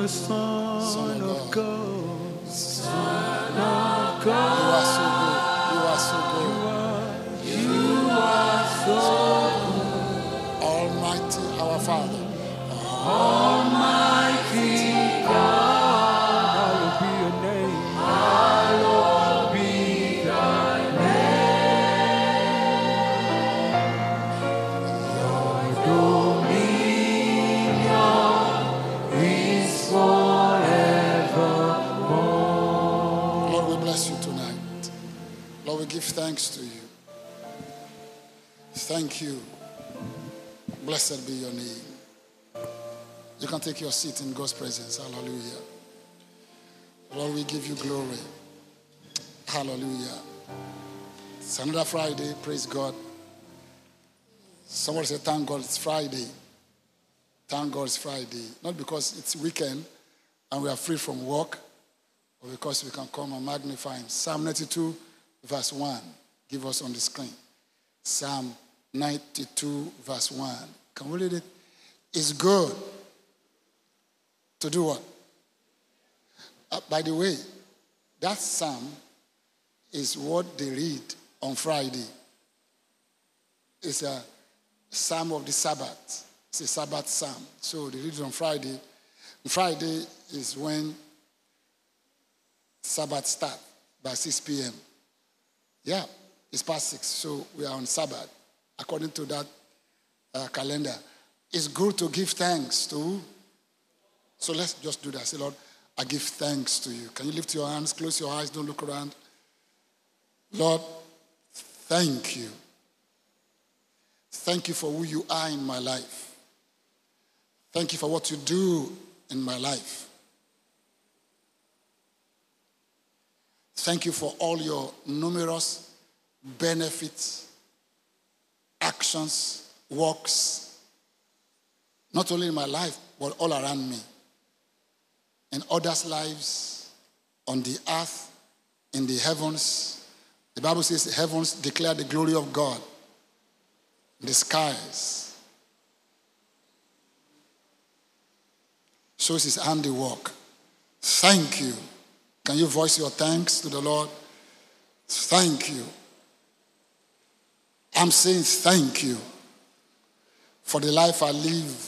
the Son of God. Son of You God. are so good. You are so good. Almighty our Father. Almighty God, hallowed be your name. Hallowed be thy name. Your dominion is forevermore. Lord, we bless you tonight. Lord, we give thanks to you. Thank you. Blessed be your name. You can take your seat in God's presence. Hallelujah. Lord, we give you glory. Hallelujah. It's another Friday. Praise God. Somebody say, thank God it's Friday. Thank God it's Friday. Not because it's weekend and we are free from work, but because we can come and magnify him. Psalm 92 verse 1. Give us on the screen. Psalm 92 verse 1. Can we read it? It's good to do what? By the way, that psalm is what they read on Friday. It's a psalm of the Sabbath. It's a Sabbath psalm. So they read it on Friday. Friday is when Sabbath starts by 6 p.m. Yeah, it's past 6. So we are on Sabbath according to that calendar. It's good to give thanks to. So let's just do that. Say, Lord, I give thanks to you. Can you lift your hands, close your eyes, don't look around. Lord, thank you. Thank you for who you are in my life. Thank you for what you do in my life. Thank you for all your numerous benefits, actions, works, not only in my life, but all around me. In others' lives, on the earth, in the heavens. The Bible says the heavens declare the glory of God. The skies shows his handiwork. Thank you. Can you voice your thanks to the Lord? Thank you. I'm saying thank you for the life I live,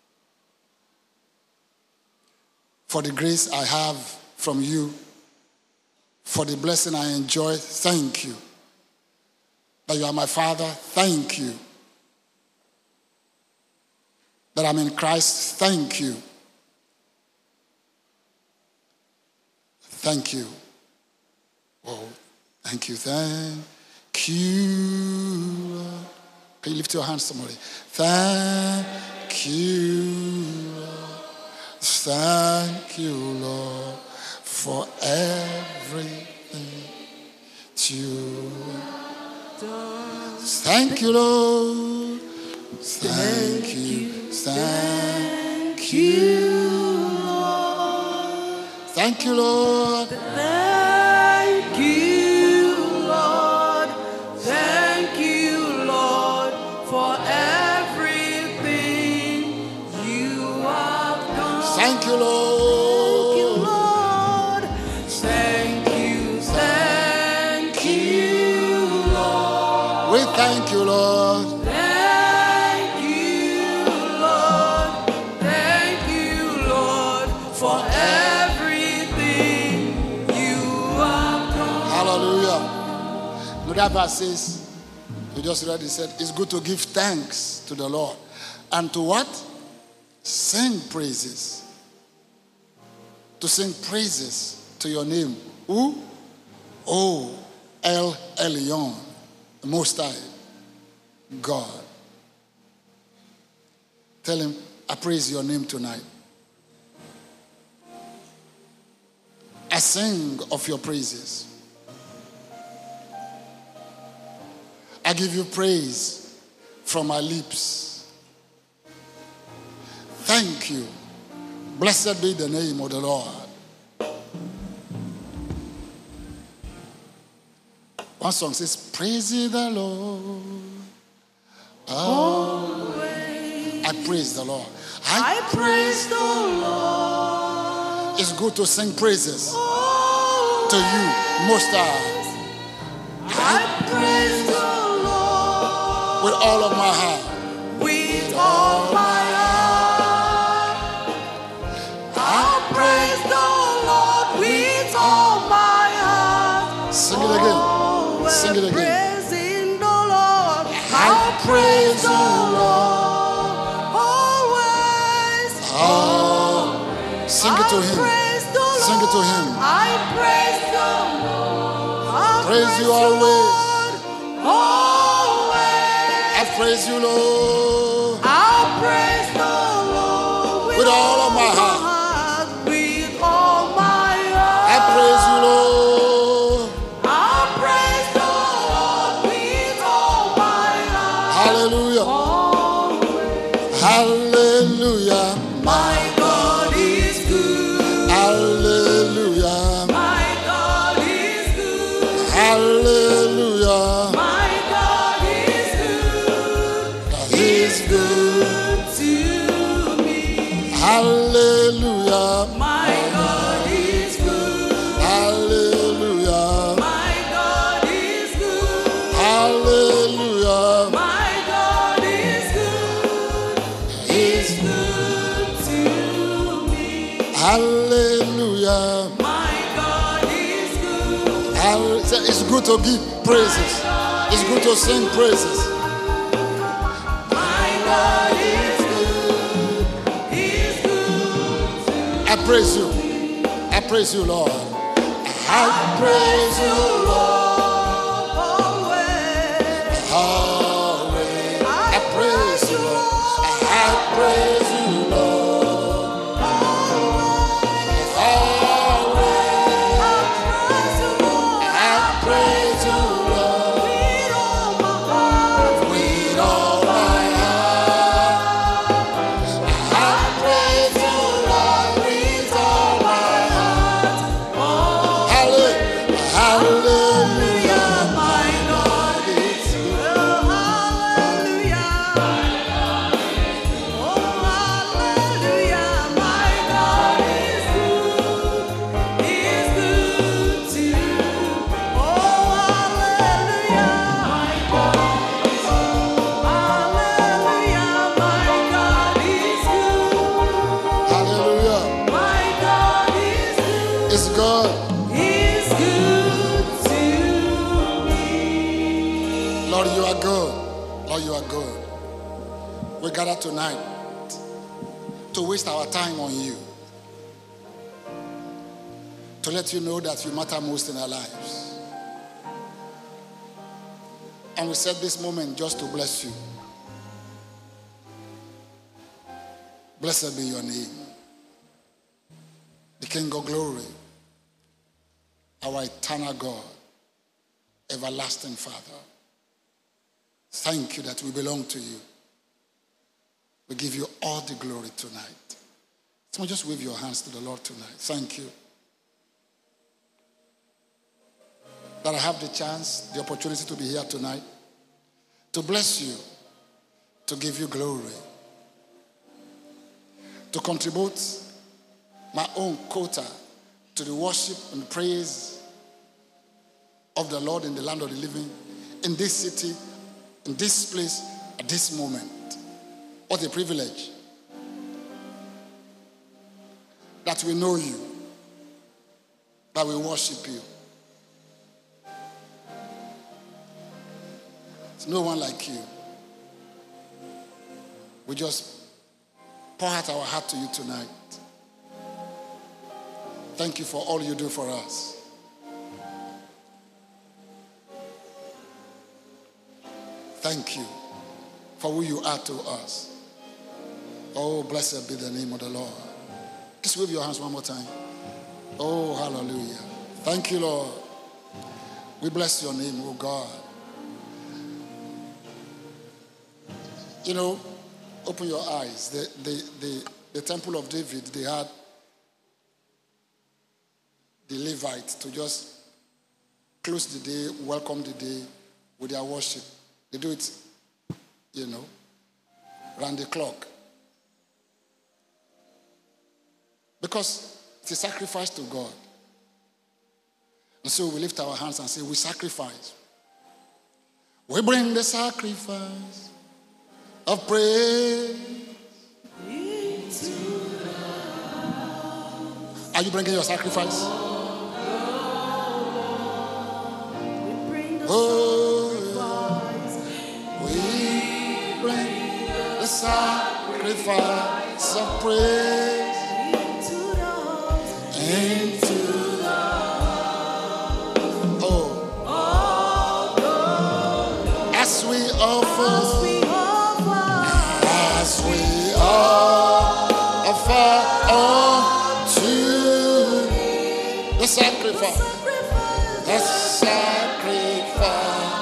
for the grace I have from you, for the blessing I enjoy. Thank you. That you are my Father. Thank you. That I'm in Christ. Thank you. Thank you. Oh, thank you. Thank you. Can you lift your hands, somebody? Thank you. Thank you, Lord, for everything you done. Thank you, Lord. Thank you. Thank you, Lord. Thank you, Lord. Thank you, Lord. Thank you, Lord, for everything you have done. Thank you, Lord. Thank you, Lord. We thank you, Lord. Thank you, Lord, for everything you have done. Hallelujah. Another verse says, we just read it, said, it's good to give thanks to the Lord. And to what? Sing praises. To sing praises to your name. Who? Oh, El Elyon, the Most High God. Tell him, I praise your name tonight. I sing of your praises. I give you praise from my lips. Thank you. Blessed be the name of the Lord. One song says, praise ye the Lord. Oh, I praise the Lord. I praise the Lord. good to sing praises to you, Most High. I praise the Lord With all of my heart. with all my heart. I'll praise the Lord with all my heart. Sing it again. Sing it again. Praising the Lord. I'll praise the Lord always. Sing it to him. Praise the Lord. Sing it to him. I praise the Lord. I'll Praise you the always. Lord always. I praise you, Lord. I'll praise the Lord With all of my heart. with all my heart. I praise you, Lord. I'll praise the Lord with all my heart. Hallelujah. Always. Hallelujah. My God is good. Hallelujah. My God is good. Hallelujah. My God is good. He's Good to me. Hallelujah. My God is good. Hallelujah. My God is good. Hallelujah. My God is good. He's good to me. Hallelujah. My God is good. It's good to give praises. It's good to sing praises. My God is good. He's good to me. I praise you. I praise you, Lord. I praise you, Lord, always. Always. I praise you, Lord. I praise you, Lord. Always. I praise you, Lord. With all my heart. With all my heart. I praise you, Lord. With all my heart. Hallelujah. Hallelujah. My God is good. Hallelujah. Oh, hallelujah. My God is good. He's good to me. Oh, hallelujah. My God is good. Hallelujah. My God is good. Hallelujah. My God is good. It's God. He's good to me. Lord, you are good. Lord, you are good. We gather tonight to waste our time on you, to let you know that you matter most in our lives. And we set this moment just to bless you. Blessed be your name, the King of glory, our eternal God, everlasting Father. Thank you that we belong to you. We give you all the glory tonight. So just wave your hands to the Lord tonight. Thank you that I have the chance, the opportunity to be here tonight, to bless you, to give you glory, to contribute my own quota to the worship and praise of the Lord in the land of the living, in this city, in this place, at this moment. What a privilege that we know you, that we worship you. There's no one like you. We just pour out our heart to you tonight. Thank you for all you do for us. Thank you for who you are to us. Oh, blessed be the name of the Lord. Just wave your hands one more time. Oh, hallelujah. Thank you, Lord. We bless your name, oh God. You know, open your eyes. The temple of David, they had the Levites to just close the day, welcome the day with their worship. They do it, you know, round the clock. Because It's a sacrifice to God. And so we lift our hands and say, we sacrifice. We bring the sacrifice of praise. Are you bringing your sacrifice? Oh, we bring the sacrifice of praise into the as we offer unto the sacrifice. The sacrifice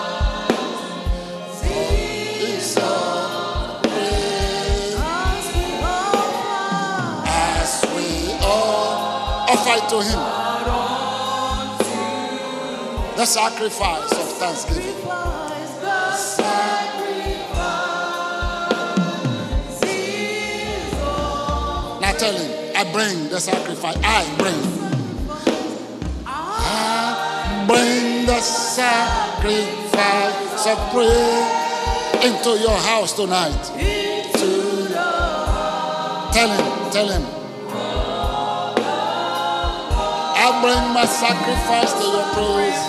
is of praise. As we offer it to Him. The sacrifice of thanksgiving. Now tell Him, I bring the sacrifice. I bring the sacrifice of praise into your house tonight. Tell him. I bring my sacrifice to your praise.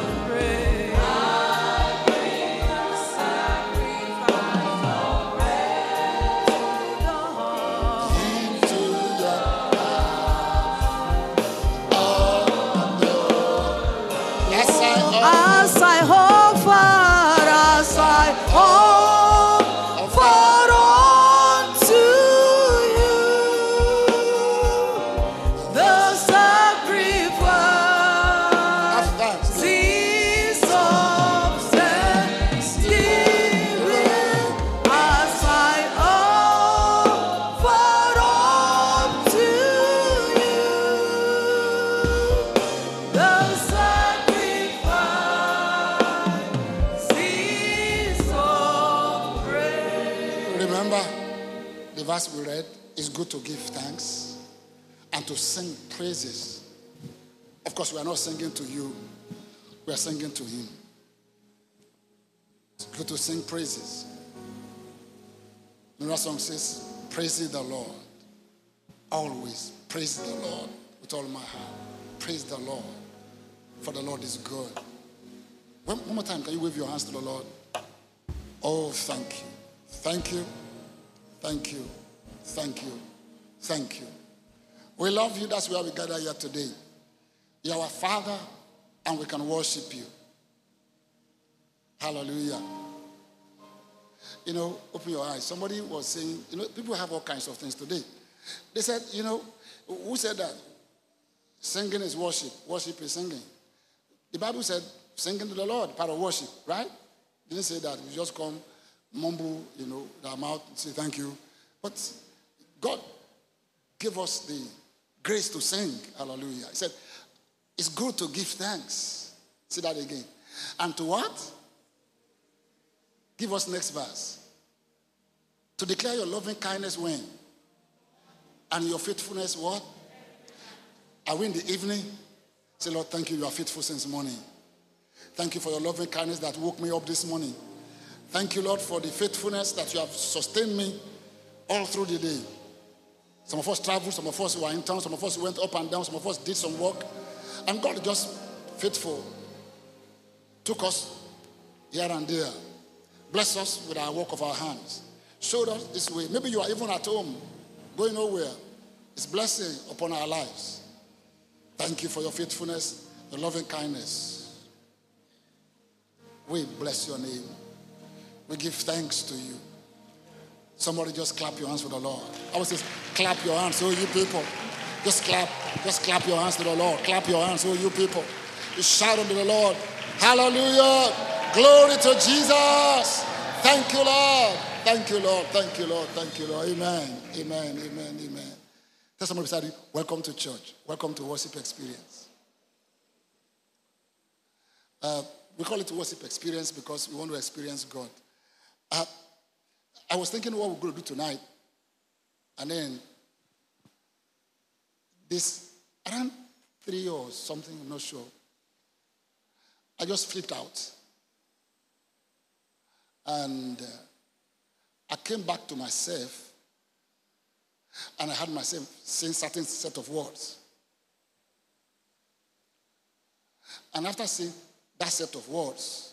As we read, it's good to give thanks and to sing praises. Of course, we are not singing to you, we are singing to Him. It's good to sing praises. Another song says, praise the Lord. Always praise the Lord with all my heart. Praise the Lord, for the Lord is good. One more time, can you wave your hands to the Lord? Oh, thank you. Thank you. Thank you. Thank you. Thank you. We love you. That's why we gather here today. You're our Father, and we can worship you. Hallelujah. You know, open your eyes. Somebody was saying, you know, people have all kinds of things today. They said, you know, who said that? Singing is worship. Worship is singing. The Bible said singing to the Lord, part of worship, right? It didn't say that. You just come, mumble, you know, the mouth, say thank you. But God gave us the grace to sing. Hallelujah. He said, it's good to give thanks. Say that again. And to what? Give us next verse. To declare your loving kindness when? And your faithfulness what? Are we in the evening? Say, Lord, thank you. You are faithful since morning. Thank you for your loving kindness that woke me up this morning. Thank you, Lord, for the faithfulness that you have sustained me all through the day. Some of us traveled, some of us were in town, some of us went up and down, some of us did some work. And God is just faithful. Took us here and there. Bless us with our work of our hands. Showed us this way. Maybe you are even at home, going nowhere. It's blessing upon our lives. Thank you for your faithfulness, your loving kindness. We bless your name. We give thanks to you. Somebody just clap your hands for the Lord. I would say, clap your hands, oh you people. Just clap your hands to the Lord. Clap your hands, oh you people. You shout unto the Lord. Hallelujah. Glory to Jesus. Thank you, Lord. Thank you, Lord. Thank you, Lord. Thank you, Lord. Amen. Amen. Amen. Amen. Tell somebody beside you, welcome to church. Welcome to worship experience. We call it worship experience because we want to experience God. I was thinking what we're going to do tonight. And then this around 3 or something, I'm not sure. I just flipped out. And I came back to myself, and I had myself saying certain set of words. And after saying that set of words,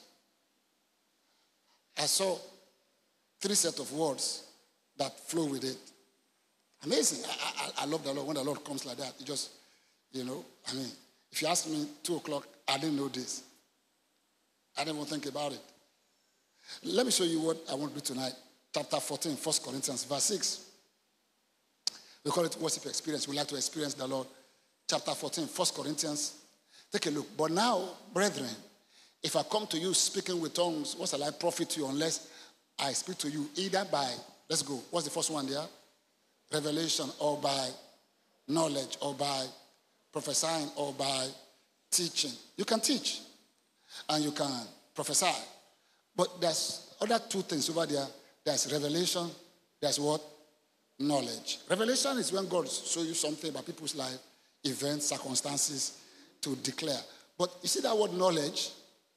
I saw 3 sets of words that flow with it. Amazing. I love the Lord. When the Lord comes like that, it just, if you ask me 2 o'clock, I didn't know this. I didn't even think about it. Let me show you what I want to do tonight. Chapter 14, 1 Corinthians, verse 6. We call it worship experience. We like to experience the Lord. Chapter 14, 1 Corinthians. Take a look. But now, brethren, if I come to you speaking with tongues, what shall I profit you unless I speak to you either by, let's go, what's the first one there? Revelation, or by knowledge, or by prophesying, or by teaching. You can teach and you can prophesy. But there's other 2 things over there. There's revelation, there's what? Knowledge. Revelation is when God shows you something about people's life, events, circumstances to declare. But you see that word knowledge?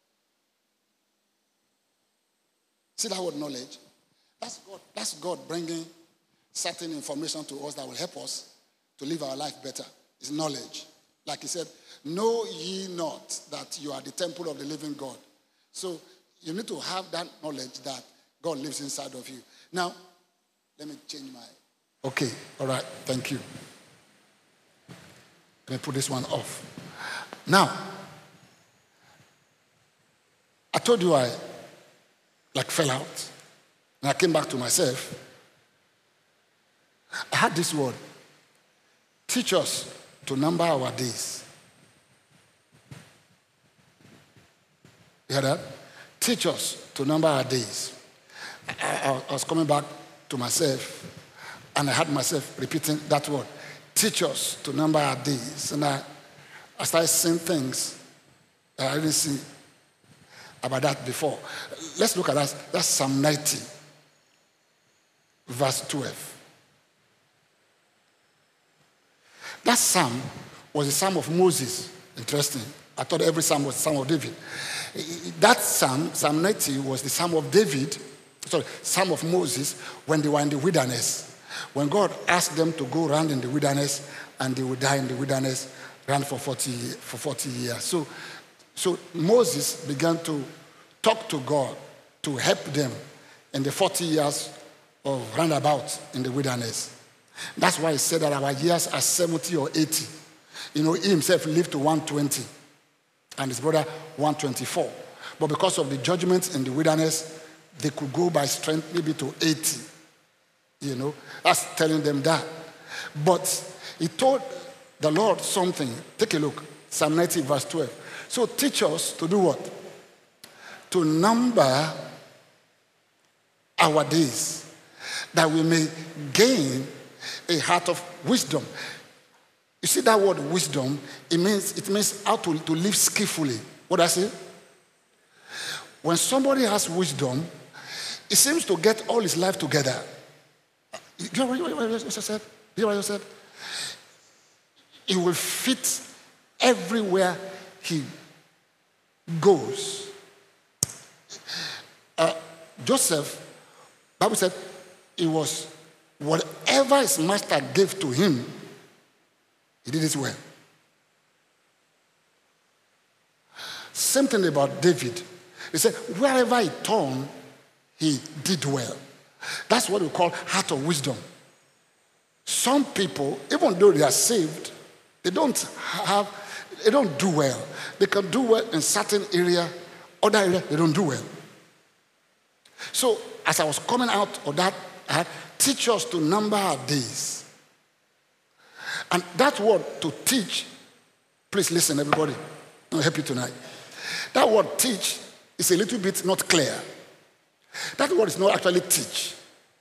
See that word knowledge? That's God bringing certain information to us that will help us to live our life better. It's knowledge. Like he said, know ye not that you are the temple of the living God. So you need to have that knowledge that God lives inside of you. Now, let me change my... Okay, all right, thank you. Let me put this one off. Now, I told you I fell out. And I came back to myself. I had this word. Teach us to number our days. You hear that? Teach us to number our days. I was coming back to myself, and I had myself repeating that word. Teach us to number our days. And I started seeing things that I didn't see about that before. Let's look at that. That's Psalm 90, verse 12. That psalm was the psalm of Moses. Interesting. I thought every psalm was the psalm of David. That psalm, Psalm 90, was the psalm of David, psalm of Moses, when they were in the wilderness. When God asked them to go around in the wilderness, and they would die in the wilderness, ran for 40 years. So Moses began to talk to God to help them in the 40 years of roundabout in the wilderness. That's why he said that our years are 70 or 80. He himself lived to 120 and his brother 124. But because of the judgments in the wilderness, they could go by strength maybe to 80. That's telling them that. But he told the Lord something. Take a look. Psalm 90 verse 12. So teach us to do what? To number our days, that we may gain a heart of wisdom. You see that word wisdom, it means how to live skillfully. What I say? When somebody has wisdom, he seems to get all his life together. You know what I said? You know what I said? He will fit everywhere he goes. Joseph, Bible said, it was whatever his master gave to him, he did it well. Same thing about David. He said, wherever he turned, he did well. That's what we call heart of wisdom. Some people, even though they are saved, they don't do well. They can do well in certain area, other area, they don't do well. So, as I was coming out of that, I had, teach us to number our days. And that word, to teach, please listen, everybody. I'll help you tonight. That word teach is a little bit not clear. That word is not actually teach.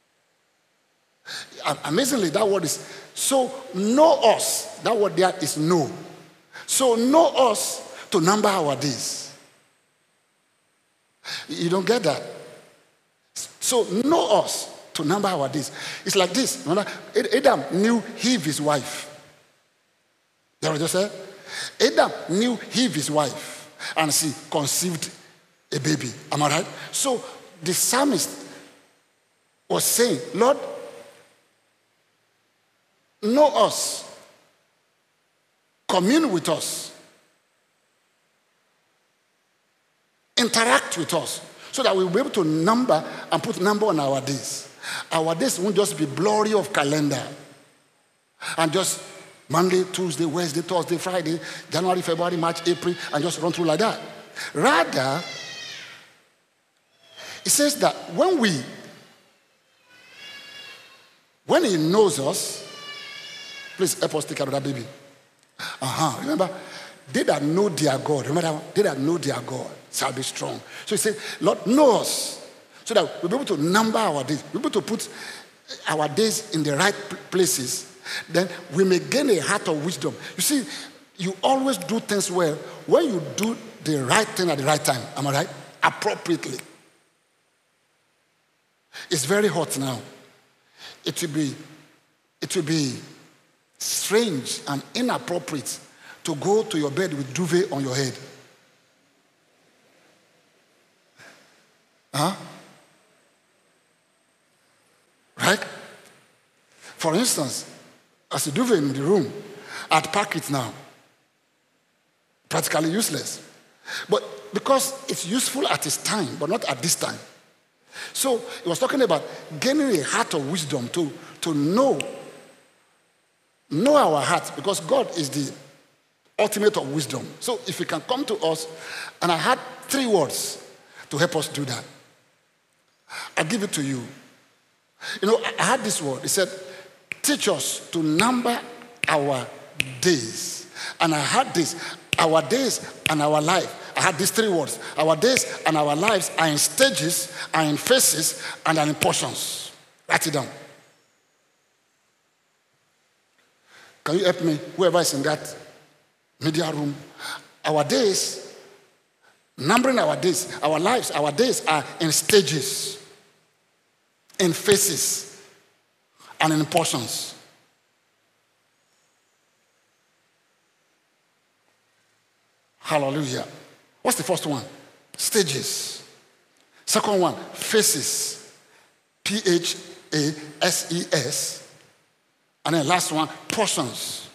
Amazingly, that word is, so know us. That word there is know. So know us to number our days. You don't get that? So know us to number our days. It's like this. Adam knew Eve, his wife. You know what I just said? Adam knew Eve, his wife, and she conceived a baby. Am I right? So the psalmist was saying, Lord, know us, commune with us, interact with us, so that we'll be able to number and put number on our days. Our days won't just be blurry of calendar and just Monday, Tuesday, Wednesday, Thursday, Friday, January, February, March, April, and just run through like that. Rather, it says that when he knows us, please help us take care of that baby. Remember, they that know their God, remember that one? They that know their God shall be strong. So he said, Lord, know us, so that we'll be able to number our days, we'll be able to put our days in the right places. Then we may gain a heart of wisdom. You see, you always do things well when you do the right thing at the right time. Am I right? Appropriately. It's very hot now. It will be strange and inappropriate to go to your bed with duvet on your head. Right? For instance, as a duvet in the room, I'd pack it now. Practically useless. But because it's useful at its time, but not at this time. So he was talking about gaining a heart of wisdom to know our heart, because God is the ultimate of wisdom. So if he can come to us, and I had 3 words to help us do that. I'll give it to you. You know, I had this word. It said, teach us to number our days. And I had this, our days and our life. I had these 3 words. Our days and our lives are in stages, are in phases, and are in portions. Write it down. Can you help me, whoever is in that media room? Our days, numbering our days, our lives, our days are in stages, in phases, and in portions. Hallelujah. What's the first one? Stages. Second one, phases. P-H-A-S-E-S. And then last one, portions.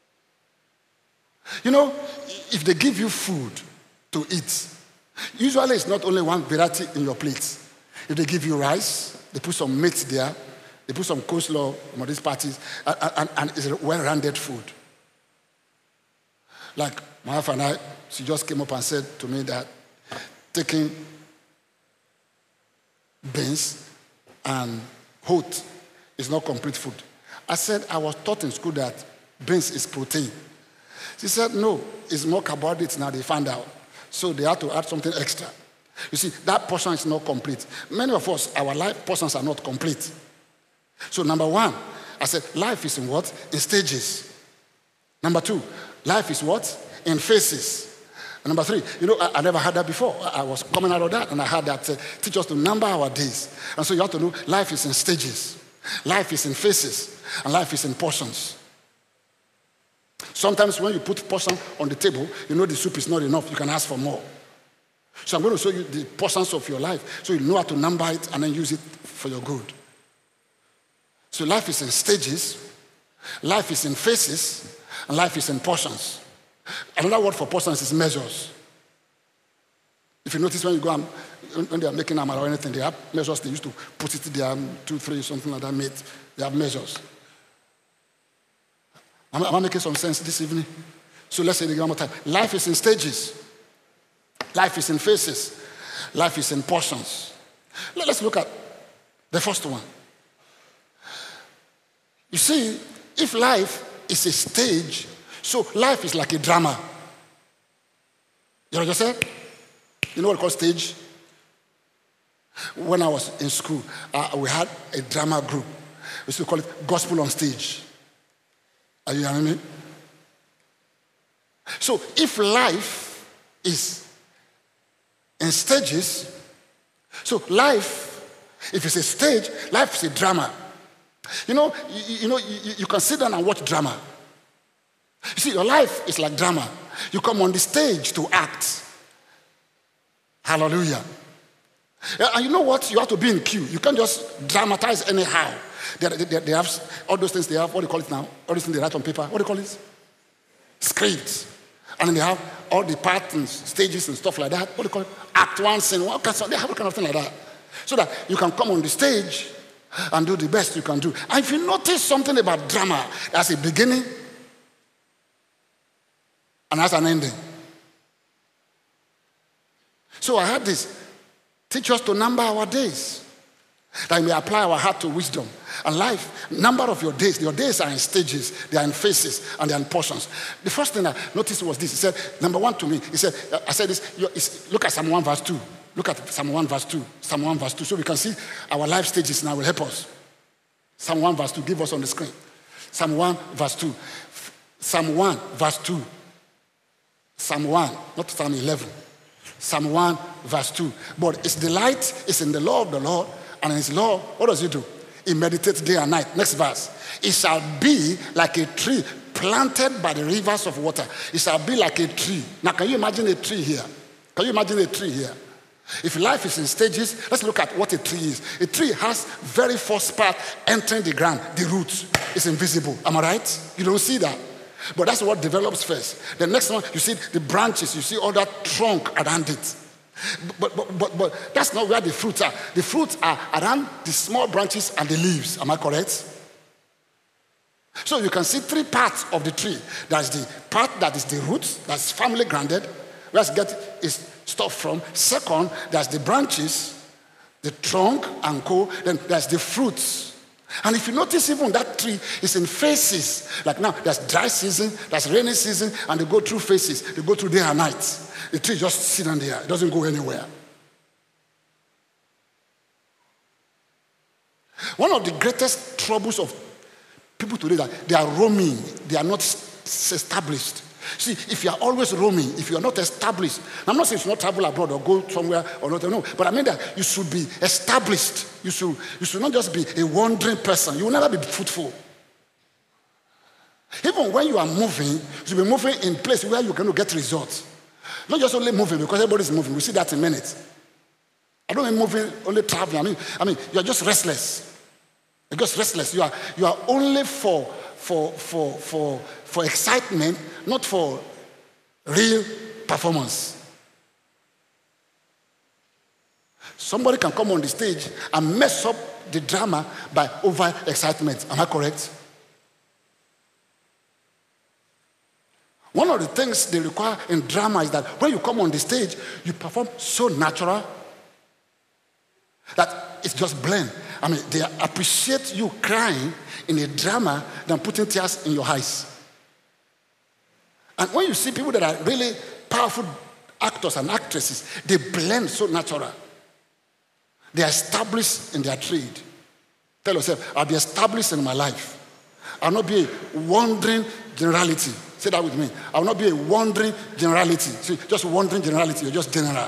You know, if they give you food to eat, usually it's not only one variety in your plate. If they give you rice, they put some meat there, they put some coleslaw on these parties, and it's a well-rounded food. Like my wife and I, she just came up and said to me that taking beans and oat is not complete food. I said, I was taught in school that beans is protein. She said, no, it's more carbohydrates now, they found out. So they had to add something extra. You see, that portion is not complete. Many of us, our life portions are not complete. So number 1, I said, life is in what? In stages. Number 2, life is what? In phases. And number 3, you know, I never had that before. I was coming out of that, and I had that teach us to number our days. And so you have to know life is in stages. Life is in phases, and life is in portions. Sometimes when you put portion on the table, you know the soup is not enough. You can ask for more. So I'm going to show you the portions of your life so you know how to number it and then use it for your good. So life is in stages, life is in phases, and life is in portions. Another word for portions is measures. If you notice when you go and when they are making amala or anything, they have measures. They used to put it there, 2, 3, something like that, made. They have measures. Am I making some sense this evening? So let's say it again one more time. Life is in stages. Life is in phases. Life is in portions. Let's look at the first one. You see, if life is a stage, so life is like a drama. You know what I said? You know what we call stage? When I was in school, we had a drama group. We used to call it Gospel on Stage. Are you hearing me? So if life is in stages, so life, if it's a stage, life is a drama. You can sit down and watch drama. You see, your life is like drama. You come on the stage to act. Hallelujah. And you know what? You have to be in queue. You can't just dramatize anyhow. They have all those things they have. What do you call it now? All those things they write on paper. What do you call it? Scripts. And then they have all the parts and stages and stuff like that. What do you call it? Act one, scene one. They have a kind of thing like that. So that you can come on the stage and do the best you can do. And if you notice something about drama, there's a beginning and there's an ending. So I had this. Teach us to number our days, that we may apply our heart to wisdom. And life, number of your days are in stages, they are in phases, and they are in portions. The first thing I noticed was this. He said, number one to me, he said, I said this, look at Psalm 1 verse 2. Look at Psalm 1 verse 2. Psalm 1 verse 2. So we can see our life stages now will help us. Psalm 1 verse 2, give us on the screen. Psalm 1 verse 2. Psalm 1 verse 2. Psalm 1, not Psalm 11. Psalm 1 verse 2. But his delight is in the law of the Lord, and in his law, what does he do? He meditates day and night. Next verse. It shall be like a tree planted by the rivers of water. It shall be like a tree. Now, can you imagine a tree here? Can you imagine a tree here? If life is in stages, let's look at what a tree is. A tree has very first part entering the ground. The roots is invisible. Am I right? You don't see that. But that's what develops first. The next one, you see the branches, you see all that trunk around it. But that's not where the fruits are. The fruits are around the small branches and the leaves. Am I correct? So you can see three parts of the tree. There's the part that is the roots, that's firmly grounded, where it gets its stuff from. Second, there's the branches, the trunk and co. Then there's the fruits. And if you notice, even that tree is in phases. Like now, there's dry season, there's rainy season, and they go through phases. They go through day and night. The tree just sits down there. It doesn't go anywhere. One of the greatest troubles of people today is that they are roaming. They are not established. See, if you are always roaming, if you are not established, I'm not saying you should not travel abroad or go somewhere or not, no, but I mean that you should be established. You should not just be a wandering person. You will never be fruitful. Even when you are moving, you should be moving in place where you're going to get results. Not just only moving because everybody's moving. We see that in minutes. I don't mean moving, only traveling. I mean, you're just restless. You're just restless. You are only for excitement, not for real performance. Somebody can come on the stage and mess up the drama by over-excitement. Am I correct? One of the things they require in drama is that when you come on the stage, you perform so natural that it's just blend. I mean, they appreciate you crying in a drama than putting tears in your eyes. And when you see people that are really powerful actors and actresses, they blend so natural. They are established in their trade. Tell yourself, I'll be established in my life. I'll not be a wandering generality. Say that with me. I'll not be a wandering generality. See, just wandering generality, you're just general.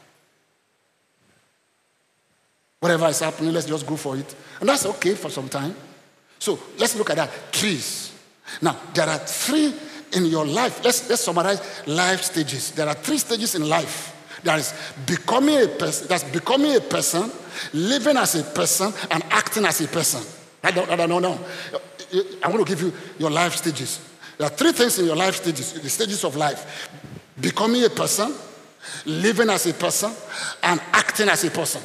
Whatever is happening, let's just go for it. And that's okay for some time. So let's look at that. Trees. Now, there are three in your life. Let's summarize life stages. There are three stages in life. There is becoming a person, that's becoming a person, living as a person, and acting as a person. No. I'm going to give you your life stages. There are three things in your life stages, the stages of life. Becoming a person, living as a person, and acting as a person.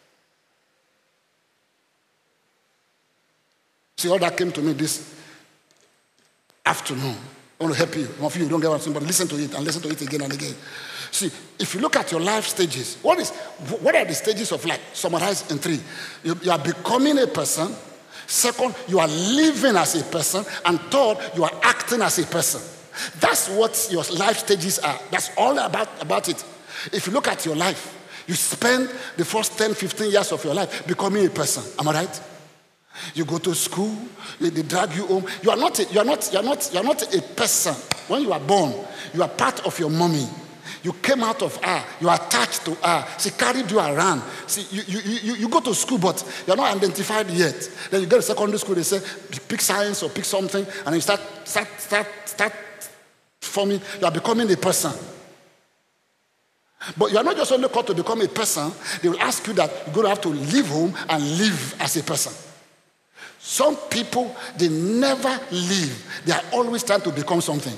See, all that came to me this afternoon. I want to help you. Some of you don't get what I'm saying, but listen to it and listen to it again and again. See, if you look at your life stages, what are the stages of life? Summarized in three. You are becoming a person. Second, you are living as a person. And third, you are acting as a person. That's what your life stages are. That's all about it. If you look at your life, you spend the first 10, 15 years of your life becoming a person. Am I right? You go to school, they drag you home. You are not a person. When you are born, you are part of your mommy. You came out of her. You are attached to her. She carried you around. See, you go to school, but you're not identified yet. Then you go to secondary school, they say, pick science or pick something, and you start forming. You are becoming a person. But you are not just only called to become a person. They will ask you that you're going to have to leave home and live as a person. Some people, they never live. They are always trying to become something.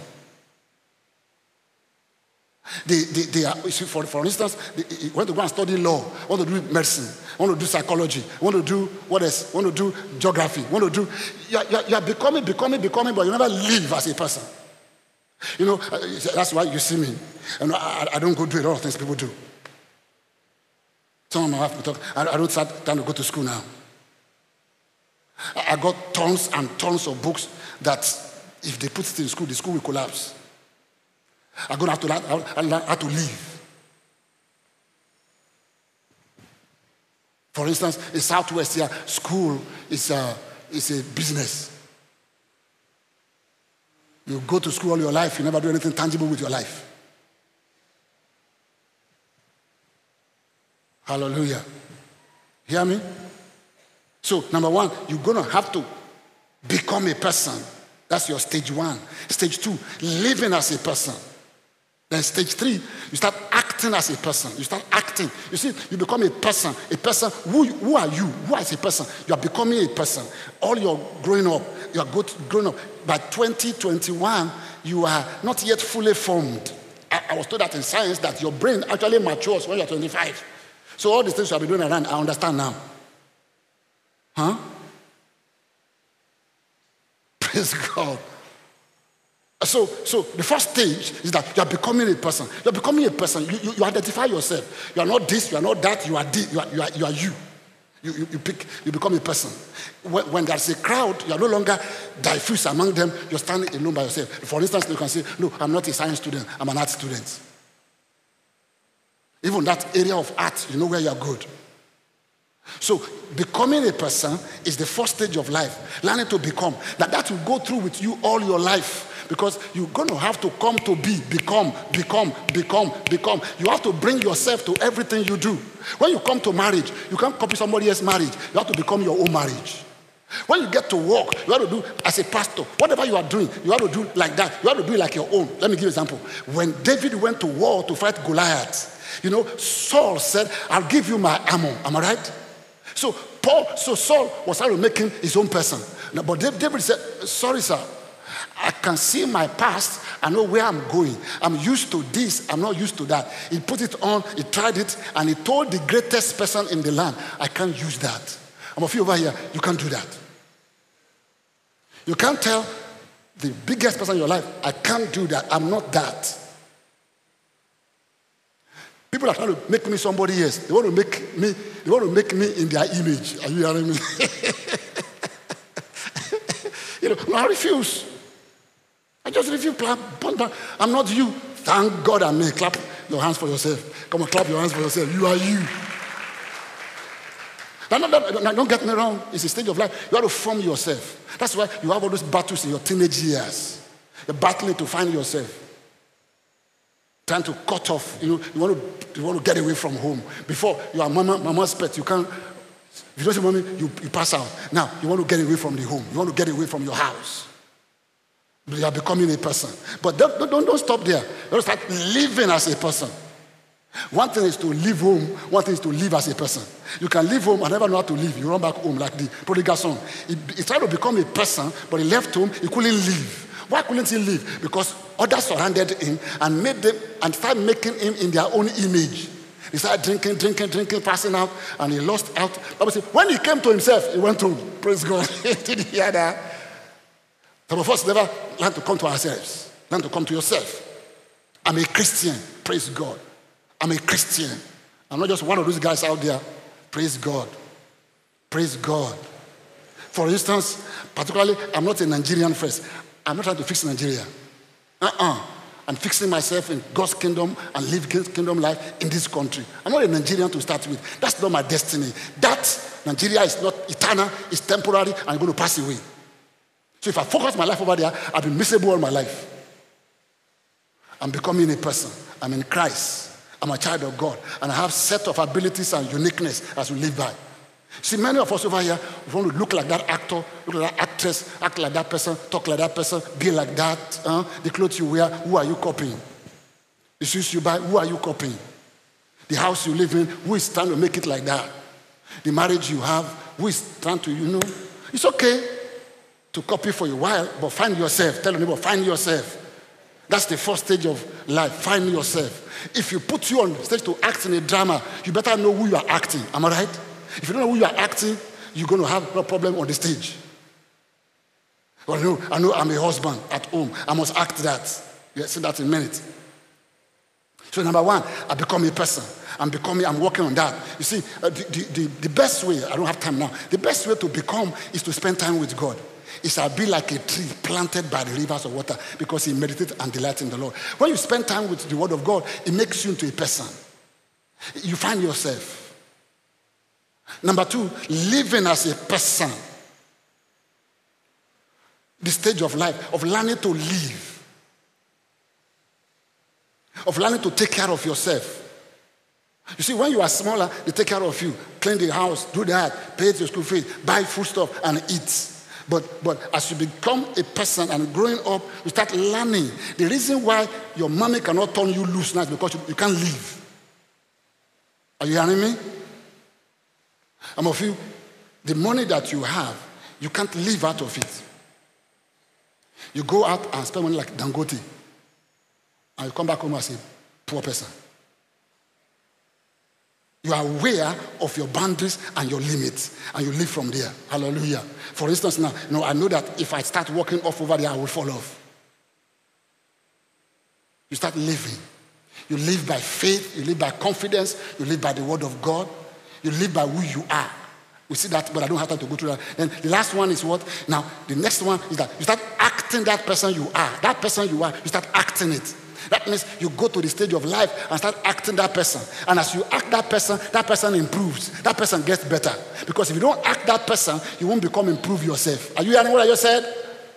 They are, for instance, they want to go and study law, want to do medicine, want to do psychology, want to do what else, want to do geography, want to do. You are becoming, but you never live as a person. You know, that's why you see me. And I don't go do a lot of things people do. Some of my wife will talk. I don't start trying to go to school now. I got tons and tons of books that if they put it in school, the school will collapse. I'm going to learn how to live. For instance, in Southwest here, school is a business. You go to school all your life, you never do anything tangible with your life. Hallelujah. Hear me? So, number one, you're going to have to become a person. That's your stage one. Stage two, living as a person. Then stage three, you start acting as a person. You start acting. You see, you become a person. A person, who are you? Who is a person? You are becoming a person. All your growing up, you are growing up. By 2021, you are not yet fully formed. I was told that in science that your brain actually matures when you are 25. So all these things you have been doing around, I understand now. Huh? Praise God. So the first stage is that you are becoming a person. You are becoming a person. You identify yourself. You are not this, you are not that, you are this, you are you. You become a person. When there's a crowd, you are no longer diffuse among them, you're standing alone by yourself. For instance, you can say, no, I'm not a science student, I'm an art student. Even that area of art, you know where you're good. So becoming a person is the first stage of life. Learning to become. That will go through with you all your life. Because you're going to have to come to become. You have to bring yourself to everything you do. When you come to marriage, you can't copy somebody else's marriage. You have to become your own marriage. When you get to work, you have to do as a pastor. Whatever you are doing, you have to do like that. You have to do it like your own. Let me give you an example. When David went to war to fight Goliath, Saul said, I'll give you my armor. Am I right? So Saul was trying to make him his own person. Now, but David said, sorry, sir. I can see my past. I know where I'm going. I'm used to this. I'm not used to that. He put it on. He tried it. And he told the greatest person in the land, I can't use that. Some of you over here, you can't do that. You can't tell the biggest person in your life, I can't do that. I'm not that. People are trying to make me somebody else. They want to make me in their image. Are you hearing me? I refuse. I just refuse. I'm not you. Thank God I'm me. Clap your hands for yourself. Come on, clap your hands for yourself. You are you. Now, don't get me wrong. It's a stage of life. You have to form yourself. That's why you have all those battles in your teenage years. You're battling to find yourself. Trying to cut off. You want to get away from home. Before you are mama's pet, you can't. If you don't say mommy, you pass out. Now you want to get away from the home. You want to get away from your house. You are becoming a person. But don't stop there. You start living as a person. One thing is to leave home. One thing is to live as a person. You can leave home and never know how to live. You run back home like the prodigal son. He tried to become a person, but he left home. He couldn't live. Why couldn't he live? Because others surrounded him and made them and started making him in their own image. He started drinking, passing out, and he lost out. Obviously, when he came to himself, he went home. Praise God. Did you hear that? Some of us never learn to come to ourselves. Learn to come to yourself. I'm a Christian. Praise God. I'm a Christian. I'm not just one of those guys out there. Praise God. Praise God. For instance, particularly, I'm not a Nigerian first. I'm not trying to fix Nigeria. I'm fixing myself in God's kingdom and live kingdom life in this country. I'm not a Nigerian to start with. That's not my destiny. That Nigeria is not eternal, it's temporary, and I'm going to pass away. So if I focus my life over there, I'll be miserable all my life. I'm becoming a person. I'm in Christ. I'm a child of God. And I have set of abilities and uniqueness as we live by. See, many of us over here, we want to look like that actor, look like that actress, act like that person, talk like that person, be like that. The clothes you wear, who are you copying? The shoes you buy, who are you copying? The house you live in, who is trying to make it like that? The marriage you have, who is trying to, It's okay to copy for a while, but find yourself. Tell your neighbor, find yourself. That's the first stage of life, find yourself. If you put you on stage to act in a drama, you better know who you are acting. Am I right? If you don't know who you are acting, you're going to have no problem on the stage. Well, I know I'm a husband at home. I must act that. You'll see that in a minute. So number one, I become a person. I'm working on that. You see, the best way, I don't have time now, the best way to become is to spend time with God. It's to be like a tree planted by the rivers of water because he meditates and delights in the Lord. When you spend time with the word of God, it makes you into a person. You find yourself. Number two, living as a person. The stage of life, of learning to live. Of learning to take care of yourself. You see, when you are smaller, they take care of you. Clean the house, do that, pay your school fees, buy foodstuff, and eat. But as you become a person and growing up, you start learning. The reason why your mommy cannot turn you loose now is because you can't live. Are you hearing me? Some of you, the money that you have, you can't live out of it. You go out and spend money like Dangote, and you come back home as a poor person. You are aware of your boundaries and your limits, and you live from there. Hallelujah. For instance, now, I know that if I start walking off over there, I will fall off. You start living. You live by faith. You live by confidence. You live by the word of God. You live by who you are. We see that, but I don't have time to go through that. Then the last one is what? Now, the next one is that you start acting that person you are. That person you are, you start acting it. That means you go to the stage of life and start acting that person. And as you act that person improves. That person gets better. Because if you don't act that person, you won't improve yourself. Are you hearing what I just said?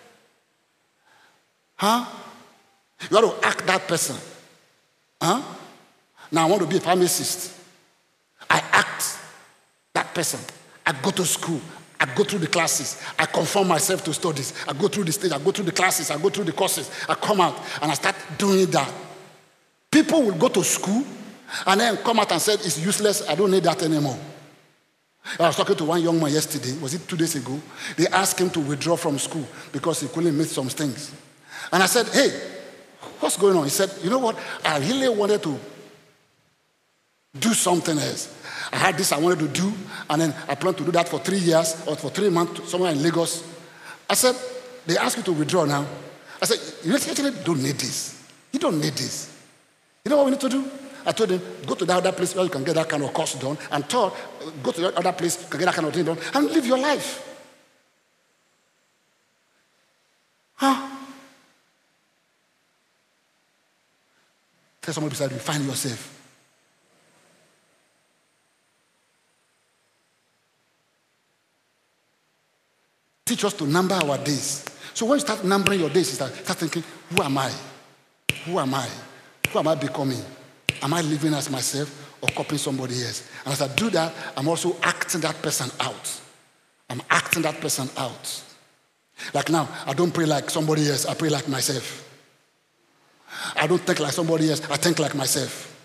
Huh? You got to act that person. Huh? Now I want to be a pharmacist. I act that person. I go to school. I go through the classes. I conform myself to studies. I go through the stage. I go through the classes. I go through the courses. I come out and I start doing that. People will go to school and then come out and say, it's useless. I don't need that anymore. I was talking to one young man yesterday. Was it 2 days ago? They asked him to withdraw from school because he couldn't meet some things. And I said, hey, what's going on? He said, you know what? I really wanted to do something else. I had this I wanted to do, and then I planned to do that for 3 years or for 3 months somewhere in Lagos. I said, they asked you to withdraw now. I said, you actually don't need this. You don't need this. You know what we need to do? I told him, go to that other place where you can get that kind of course done, and third, go to that other place, you can get that kind of thing done, and live your life. Huh? Tell somebody beside you, find yourself. Teach us to number our days. So when you start numbering your days, you start thinking, who am I? Who am I? Who am I becoming? Am I living as myself or copying somebody else? And as I do that, I'm also acting that person out. I'm acting that person out. Like now, I don't pray like somebody else, I pray like myself. I don't think like somebody else, I think like myself.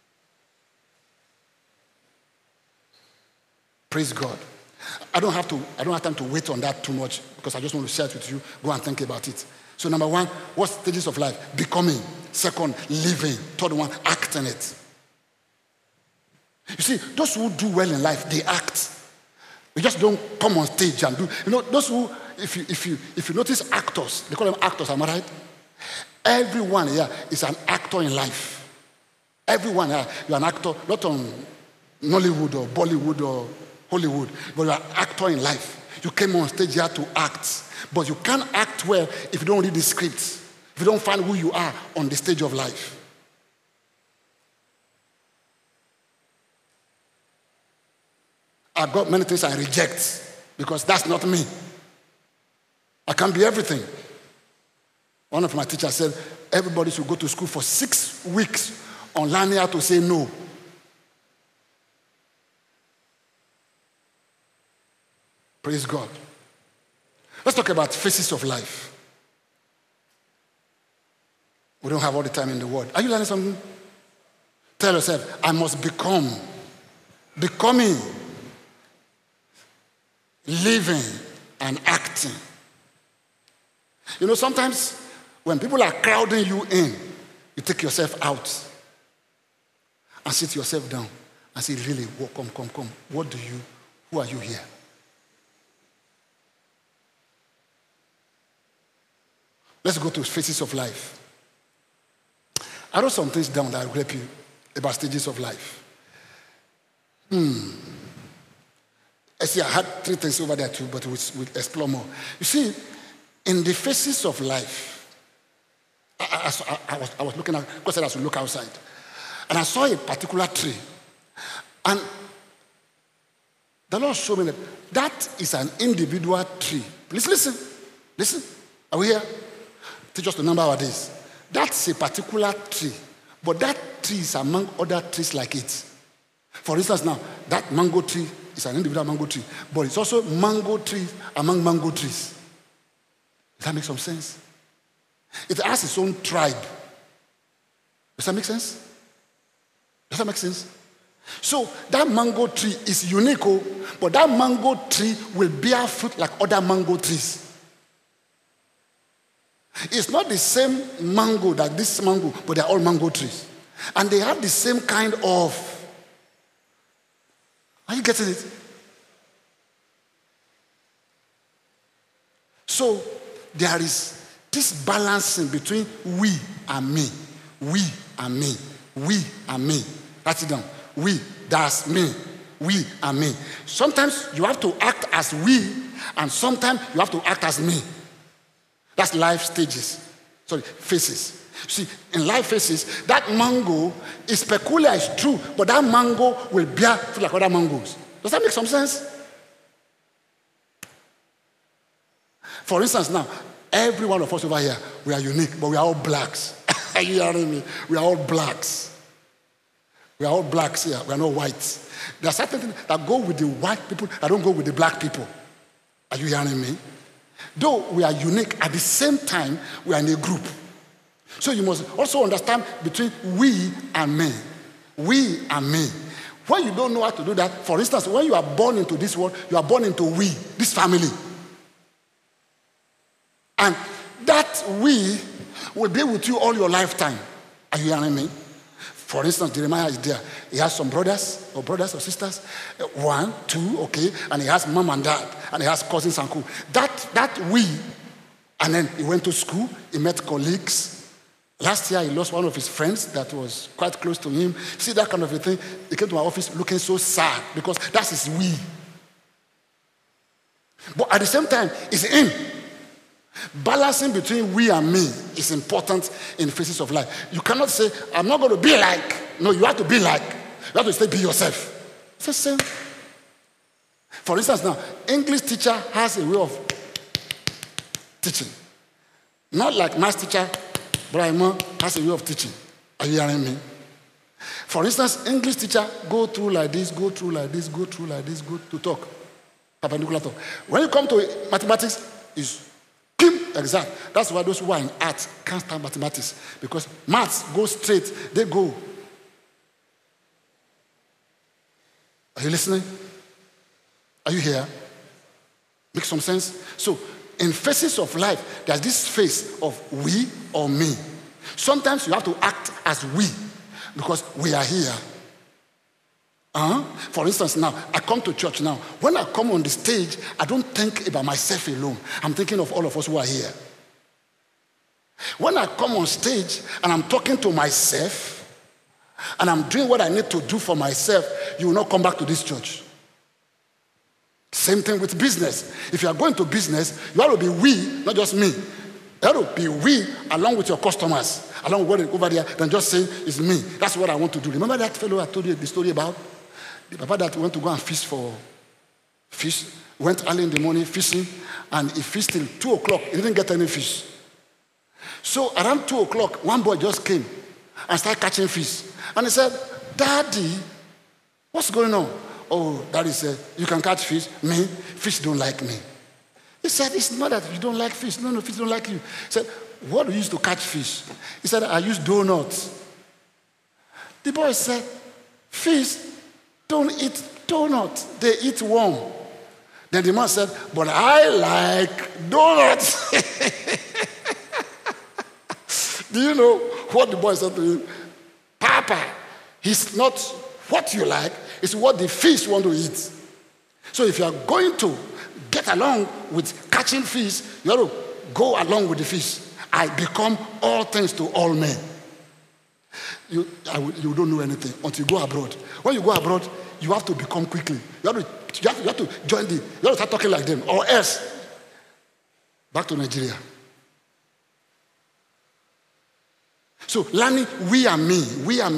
Praise God. I don't have time to wait on that too much because I just want to share it with you. Go and think about it. So number one, what stages of life? Becoming. Second, living. Third one, acting it. You see, those who do well in life, they act. They just don't come on stage and do. You know, those who, if you notice actors, they call them actors, am I right? Everyone here is an actor in life. Everyone here, you're an actor, not on Nollywood or Bollywood or Hollywood, but you're an actor in life. You came on stage here to act. But you can't act well if you don't read the script, if you don't find who you are on the stage of life. I've got many things I reject because that's not me. I can't be everything. One of my teachers said, everybody should go to school for 6 weeks on learning how to say no. Praise God. Let's talk about phases of life. We don't have all the time in the world. Are you learning something? Tell yourself, I must become. Becoming. Living and acting. You know, sometimes when people are crowding you in, you take yourself out and sit yourself down and say, really, come. Who are you here? Let's go to phases of life. I wrote some things down that will help you about stages of life. I see I had 3 things over there too, but we'll explore more. You see, in the phases of life, I was looking at, because I should look outside, and I saw a particular tree, and the Lord showed me that is an individual tree. Please listen. Are we here? Teach us to number our days. That's a particular tree, but that tree is among other trees like it. For instance, now that mango tree is an individual mango tree, but it's also mango tree among mango trees. Does that make some sense? It has its own tribe. Does that make sense? Does that make sense? So that mango tree is unique, but that mango tree will bear fruit like other mango trees. It's not the same mango that this mango, but they're all mango trees. And they have the same kind of... Are you getting it? So there is this balancing between we and me. We and me. We and me. Write it down. We, that's me. We and me. Sometimes you have to act as we, and sometimes you have to act as me. That's life stages. Phases. See, in life phases, that mango is peculiar, it's true, but that mango will bear fruit like other mangoes. Does that make some sense? For instance, now, every one of us over here, we are unique, but we are all blacks. Are you hearing me? We are all blacks. We are all blacks here. We are not whites. There are certain things that go with the white people that don't go with the black people. Are you hearing me? Though we are unique, at the same time, we are in a group. So you must also understand between we and me. We and me. When you don't know how to do that, for instance, when you are born into this world, you are born into we, this family. And that we will be with you all your lifetime. Are you hearing me? For instance, Jeremiah is there. He has some brothers or sisters. 1, 2, okay. And he has mom and dad. And he has cousins and cool. That we. And then he went to school. He met colleagues. Last year, he lost one of his friends that was quite close to him. See that kind of a thing? He came to my office looking so sad because that's his we. But at the same time, it's him. Balancing between we and me is important in phases of life. You cannot say, I'm not going to be like. No, you have to be like. You have to say, be yourself. It's the same. For instance, now, English teacher has a way of teaching. Not like math teacher, Brahma has a way of teaching. Are you hearing me? For instance, English teacher go through like this, go through like this, go through like this, go to talk. Perpendicular talk. When you come to mathematics, it's exact. That's why those who are in art can't stand mathematics, because maths go straight, they go. Are you listening? Are you here? Make some sense? So, in phases of life, there's this phase of we or me. Sometimes you have to act as we, because we are here. For instance, now, I come to church now. When I come on the stage, I don't think about myself alone. I'm thinking of all of us who are here. When I come on stage and I'm talking to myself and I'm doing what I need to do for myself, you will not come back to this church. Same thing with business. If you are going to business, you have to be we, not just me. You have to be we along with your customers, along with what over there, than just saying it's me. That's what I want to do. Remember that fellow I told you the story about? The papa that went to go and fish for fish, went early in the morning fishing, and he fished till 2 o'clock. He didn't get any fish. So around 2 o'clock, one boy just came and started catching fish. And he said, Daddy, what's going on? Oh, Daddy said, you can catch fish. Me? Fish don't like me. He said, it's not that you don't like fish. No, fish don't like you. He said, what do you use to catch fish? He said, I use donuts. The boy said, fish don't eat donuts. They eat worm. Then the man said, but I like donuts. Do you know what the boy said to him? Papa, it's not what you like, it's what the fish want to eat. So if you are going to get along with catching fish, you have to go along with the fish. I become all things to all men. You don't know anything until you go abroad. When you go abroad, you have to become quickly. You have to join you have to start talking like them, or else back to Nigeria. So learning, we are me.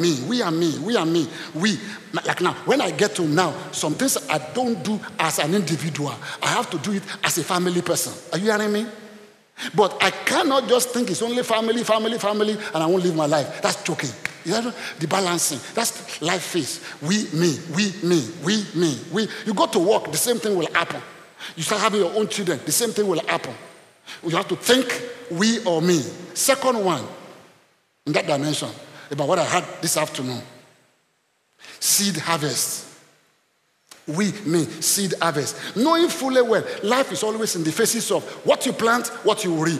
Like now, when I get to now, some things I don't do as an individual. I have to do it as a family person. Are you hearing me? But I cannot just think it's only family, and I won't live my life. That's joking. You know, the balancing. That's life phase. We, me. You go to work, the same thing will happen. You start having your own children, the same thing will happen. You have to think we or me. Second one, in that dimension, about what I had this afternoon. Seed harvest. We, me, seed harvest. Knowing fully well, life is always in the phases of what you plant, what you reap.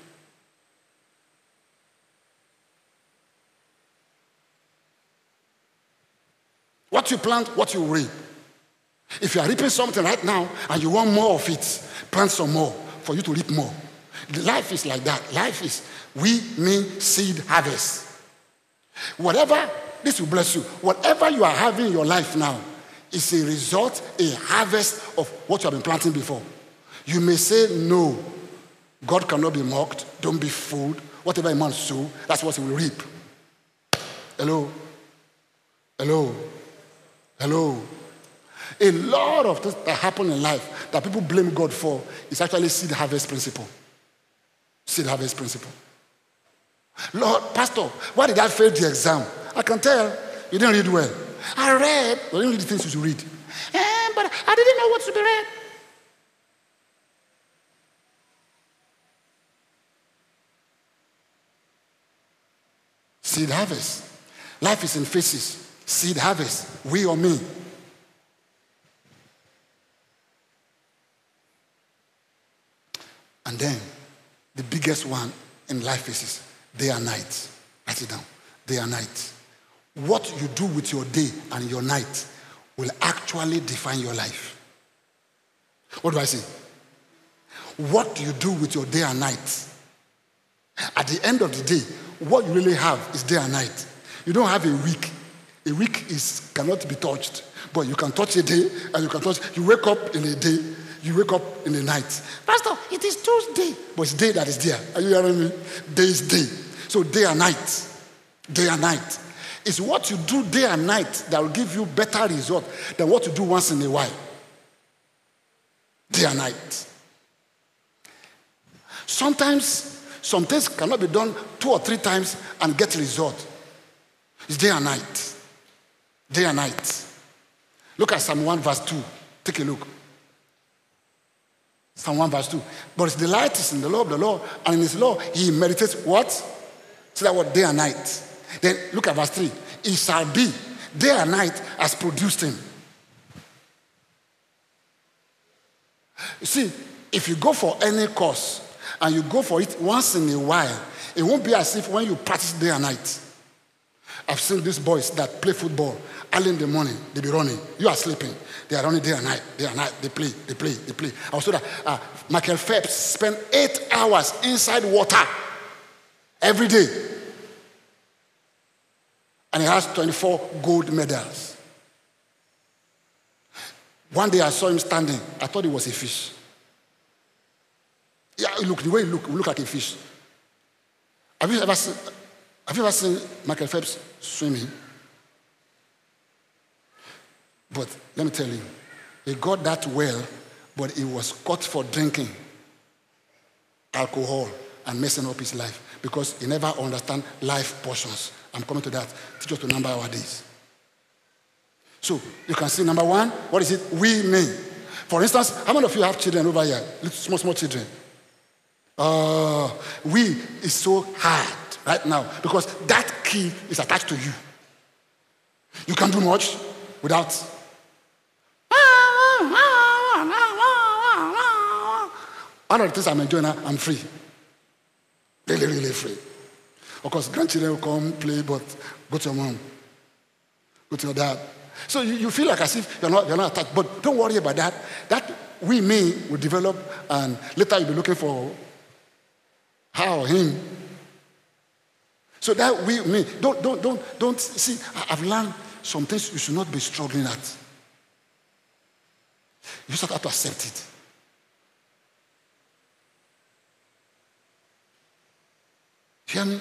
What you plant, what you reap. If you are reaping something right now and you want more of it, plant some more for you to reap more. Life is like that. Life is we, me, seed, harvest. Whatever, this will bless you. Whatever you are having in your life now is a result, a harvest of what you have been planting before. You may say, no, God cannot be mocked. Don't be fooled. Whatever a man sow, that's what he will reap. Hello? A lot of things that happen in life that people blame God for is actually seed harvest principle. Seed harvest principle. Lord, Pastor, why did I fail the exam? I can tell you didn't read well. I read, but you didn't read the things you should read. But I didn't know what to be read. Seed harvest. Life is in phases. Seed harvest. We or me. And then, the biggest one in life is day and night. Write it down. Day and night. What you do with your day and your night will actually define your life. What do I say? What you do with your day and night. At the end of the day, what you really have is day and night. You don't have a week. A week cannot be touched. But you can touch a day and you can touch. You wake up in a day. You wake up in the night. Pastor, it is Tuesday. But it's day that is there. Are you hearing me? Day is day. So day and night. Day and night. It's what you do day and night that will give you better result than what you do once in a while. Day and night. Sometimes, some things cannot be done 2 or 3 times and get result. It's day and night. Day and night. Look at Psalm 1 verse 2. Take a look. Psalm 1 verse 2. But his delight is in the law of the Lord, and in his law he meditates what? Say that word, day and night. Then look at verse 3. It shall be, day and night has produced him. You see, if you go for any course and you go for it once in a while, it won't be as if when you practice day and night. I've seen these boys that play football early in the morning, they be running. You are sleeping. They are running day and night, they play. I was told that Michael Phelps spent 8 hours inside water every day. And he has 24 gold medals. One day I saw him standing. I thought he was a fish. Yeah, look, the way he look like a fish. Have you ever seen Michael Phelps swimming? But let me tell you, he got that well, but he was caught for drinking alcohol and messing up his life because he never understand life portions. I'm coming to that. Teach us to number our days. So you can see number one, what is it? We, me. For instance, how many of you have children over here? Little, small children. We is so hard right now because that key is attached to you. You can't do much without. One of the things I'm enjoying now, I'm free. Really, really free. Of course, grandchildren will come, play, but go to your mom. Go to your dad. So you feel like as if you're not attached. But don't worry about that. That we, me, will develop, and later you'll be looking for her or him. So that we, me, don't see, I've learned some things you should not be struggling at. You just have to accept it. Hear me?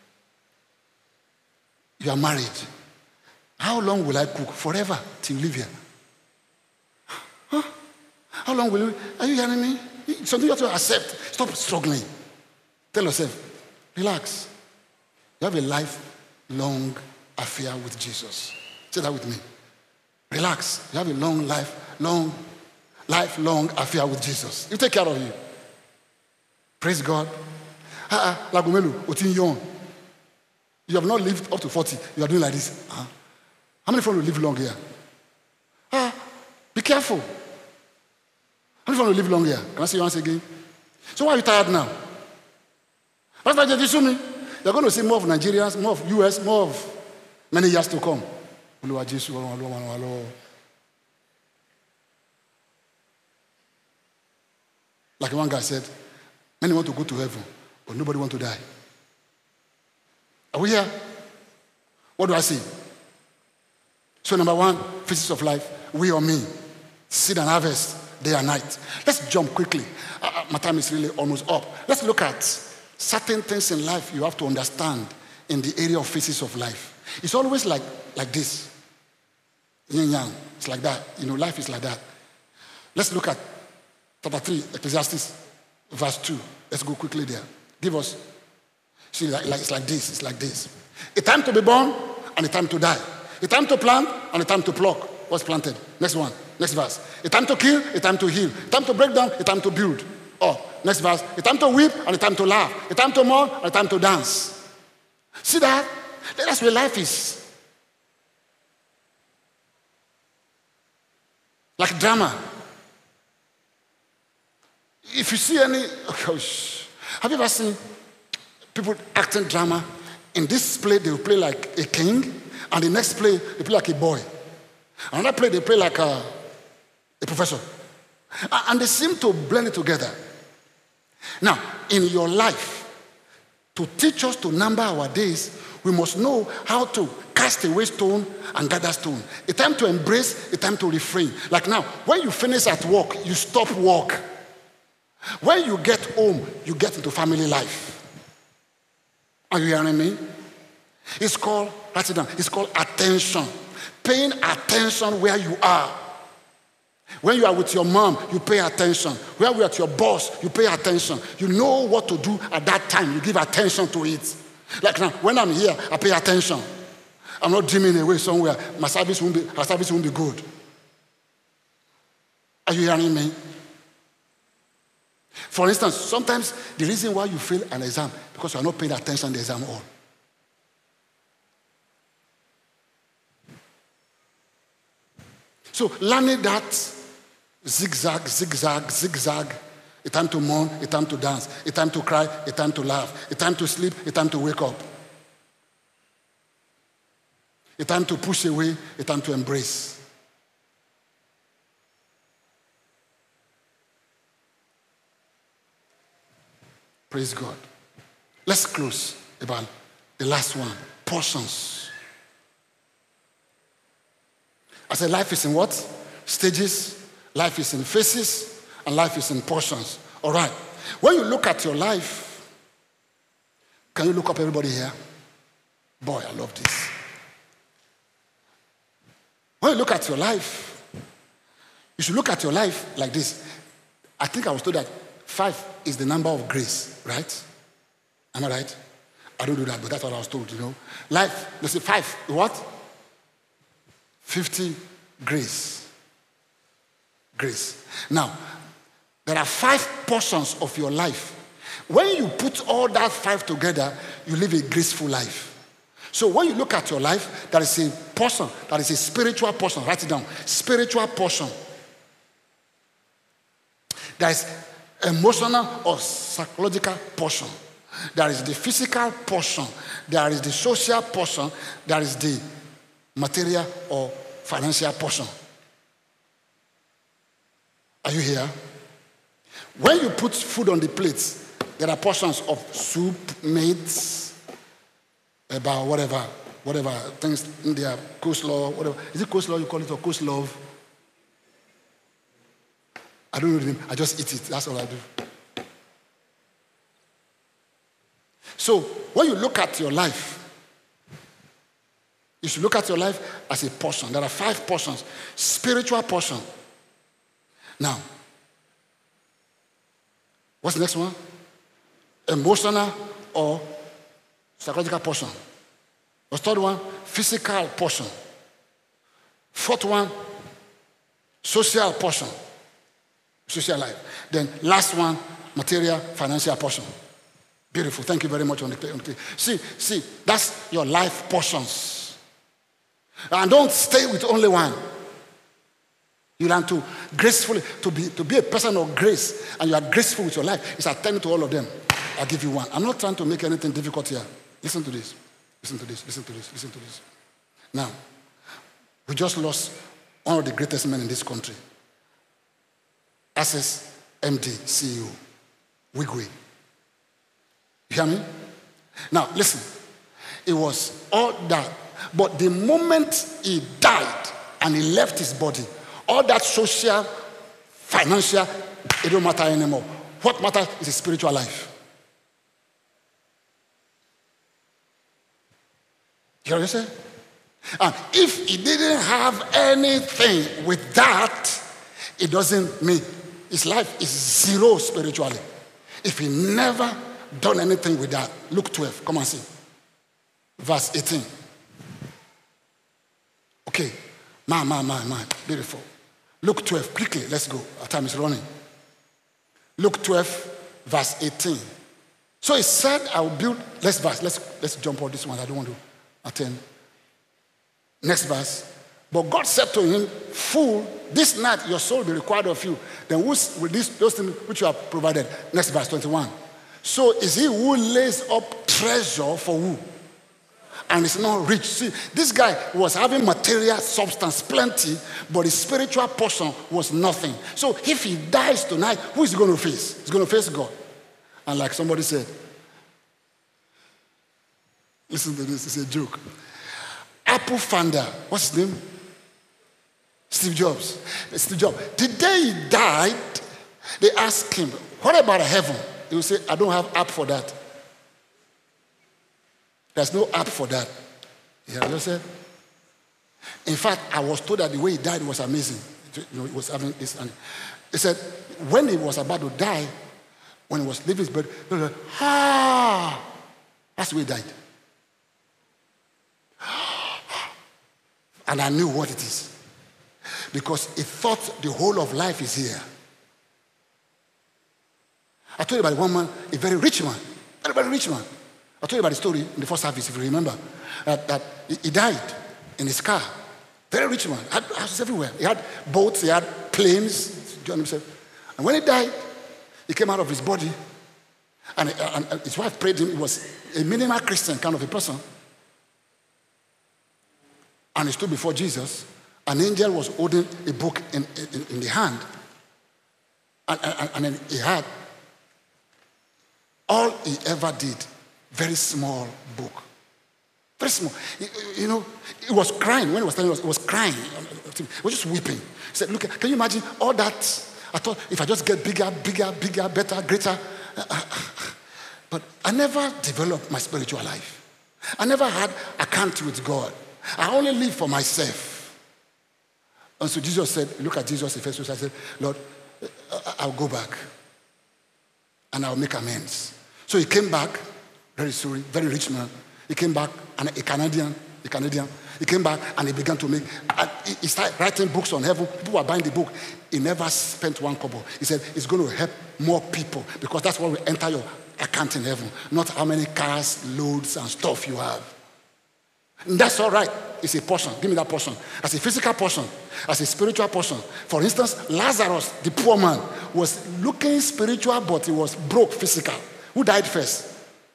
You are married. How long will I cook? Forever till you leave here. Huh? How long will you? Are you hearing me? Something you have to accept. Stop struggling. Tell yourself, relax. You have a lifelong affair with Jesus. Say that with me. Relax. You have a lifelong affair with Jesus. You take care of you. Praise God. Lagomelu, Otin Yon. You have not lived up to 40. You are doing like this. How many of you will live long here? Be careful. How many of you will live long here? Can I say once again? So why are you tired now? That's why you're going to see more of Nigerians, more of US, more of many years to come. Like one guy said, many want to go to heaven, but nobody want to die. Are we here? What do I see? So number one, phases of life, we or me, seed and harvest, day and night. Let's jump quickly. My time is really almost up. Let's look at certain things in life you have to understand in the area of phases of life. It's always like this. Yin yang. It's like that. Life is like that. Let's look at chapter 3, Ecclesiastes, verse 2. Let's go quickly there. Give us. See, it's like this. It's like this. A time to be born and a time to die. A time to plant and a time to pluck what's planted. Next one. Next verse. A time to kill, a time to heal. A time to break down, a time to build. Next verse. A time to weep and a time to laugh. A time to mourn and a time to dance. See that? That's where life is. Like drama. If you see any... have you ever seen people acting drama? In this play, they will play like a king. And the next play, they play like a boy. Another play, they play like a professor. And they seem to blend it together. Now, in your life, to teach us to number our days, we must know how to cast away stone and gather stone. A time to embrace, a time to refrain. Like now, when you finish at work, you stop work. When you get home, you get into family life. Are you hearing me? It's called, write it down, it's called attention. Paying attention where you are. When you are with your mom, you pay attention. When you are with your boss, you pay attention. You know what to do at that time. You give attention to it. Like now, when I'm here, I pay attention. I'm not dreaming away somewhere. Her service won't be good. Are you hearing me? For instance, sometimes the reason why you fail an exam because you are not paying attention to the exam all. So learning that zigzag, zigzag, zigzag, a time to mourn, a time to dance, a time to cry, a time to laugh, a time to sleep, a time to wake up, a time to push away, a time to embrace. Praise God. Let's close about the last one, portions. I said life is in what? Stages. Life is in phases. And life is in portions. All right. When you look at your life, can you look up everybody here? Boy, I love this. When you look at your life, you should look at your life like this. I think I was told that 5 is the number of grace, right? Am I right? I don't do that, but that's what I was told, Life, let's say 5, what? 50, grace. Grace. Now, there are 5 portions of your life. When you put all that 5 together, you live a graceful life. So when you look at your life, there is a portion, that is a spiritual portion. Write it down. Spiritual portion. There is emotional or psychological portion. There is the physical portion. There is the social portion. There is the material or financial portion. Are you here? When you put food on the plates, there are portions of soup, meat, about whatever things in there, coleslaw, whatever. Is it coleslaw you call it, or coleslaw? I don't know the name. I just eat it. That's all I do. So when you look at your life, you should look at your life as a portion. There are 5 portions. Spiritual portion. Now, what's the next one? Emotional or psychological portion. The third one, physical portion. 4th one, social portion. Social life. Then last one, material, financial portion. Beautiful. Thank you very much on the See, that's your life portions. And don't stay with only one. You learn to gracefully, to be a person of grace, and you are graceful with your life. It's attending to all of them. I'll give you one. I'm not trying to make anything difficult here. Listen to this. Listen to this. Listen to this. Listen to this. Now, we just lost one of the greatest men in this country. Access MD, CEO, Wigwe. You hear me? Now, listen. It was all that. But the moment he died and he left his body, all that social, financial, it don't matter anymore. What matters is his spiritual life. You know what I'm saying? And if he didn't have anything with that, it doesn't mean his life is zero spiritually. If he never done anything with that. Luke 12, come and see. Verse 18. Okay. Man. Beautiful. Luke 12, quickly, let's go. Our time is running. Luke 12, verse 18. So he said, I will build, let's jump on this one. I don't want to attend. Next verse. But God said to him, fool, this night your soul will be required of you. Then who's with those things which you have provided? Next verse 21. So is he who lays up treasure for who? And is not rich. See, this guy was having material substance plenty, but his spiritual portion was nothing. So if he dies tonight, who is he going to face? He's going to face God. And like somebody said, listen to this, it's a joke. Apple founder, what's his name? Steve Jobs. The day he died, they asked him, what about heaven? He would say, I don't have app for that. There's no app for that. You know what I said? In fact, I was told that the way he died was amazing. You know, he was having this. And he said, when he was about to die, when he was leaving his bed, he was like, that's the way he died. And I knew what it is. Because he thought the whole of life is here. I told you about one man, a very rich man. Very rich man. I told you about the story in the first service, if you remember. That he died in his car. Very rich man. Had houses everywhere. He had boats, he had planes. John himself. And when he died, he came out of his body. And his wife prayed him. He was a minimal Christian kind of a person. And he stood before Jesus. An angel was holding a book in the hand. And then he had all he ever did. Very small book. Very small. You know, he was crying. When he was telling us, he was crying. He was just weeping. He said, look, can you imagine all that? I thought if I just get bigger, better, greater. But I never developed my spiritual life. I never had account with God. I only live for myself. And so Jesus said, look at Jesus in first. I said, Lord, I'll go back. And I'll make amends. So he came back. very sorry, very rich man. He came back, and a Canadian. He came back and he began to make, and he started writing books on heaven. People were buying the book. He never spent one kobo. He said, it's going to help more people because that's what will enter your account in heaven, not how many cars, loads, and stuff you have. And that's all right. It's a portion. Give me that portion. As a physical portion, as a spiritual portion. For instance, Lazarus, the poor man, was looking spiritual, but he was broke physical. Who died first?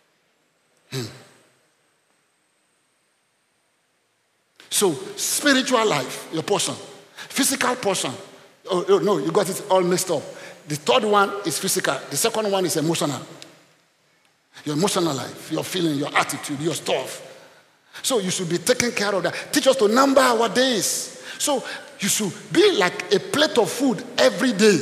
So, spiritual life, your portion. Physical portion. Oh, no, you got it all mixed up. The third one is physical. The second one is emotional. Your emotional life, your feeling, your attitude, your stuff. So you should be taking care of that. Teach us to number our days. So you should be like a plate of food every day.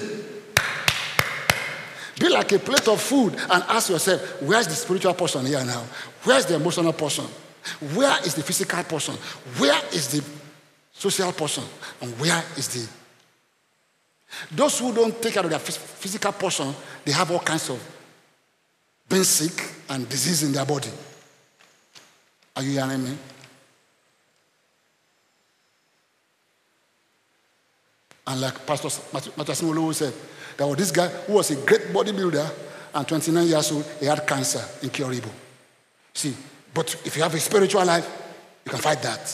Be like a plate of food and ask yourself, where's the spiritual portion here now? Where's the emotional portion? Where is the physical portion? Where is the social portion? And where is the... Those who don't take care of their physical portion, they have all kinds of being sick and disease in their body. Are you hearing me? And like Pastor Matthew Simolo said, there was this guy who was a great bodybuilder and 29 years old, he had cancer, incurable. See, but if you have a spiritual life, you can fight that.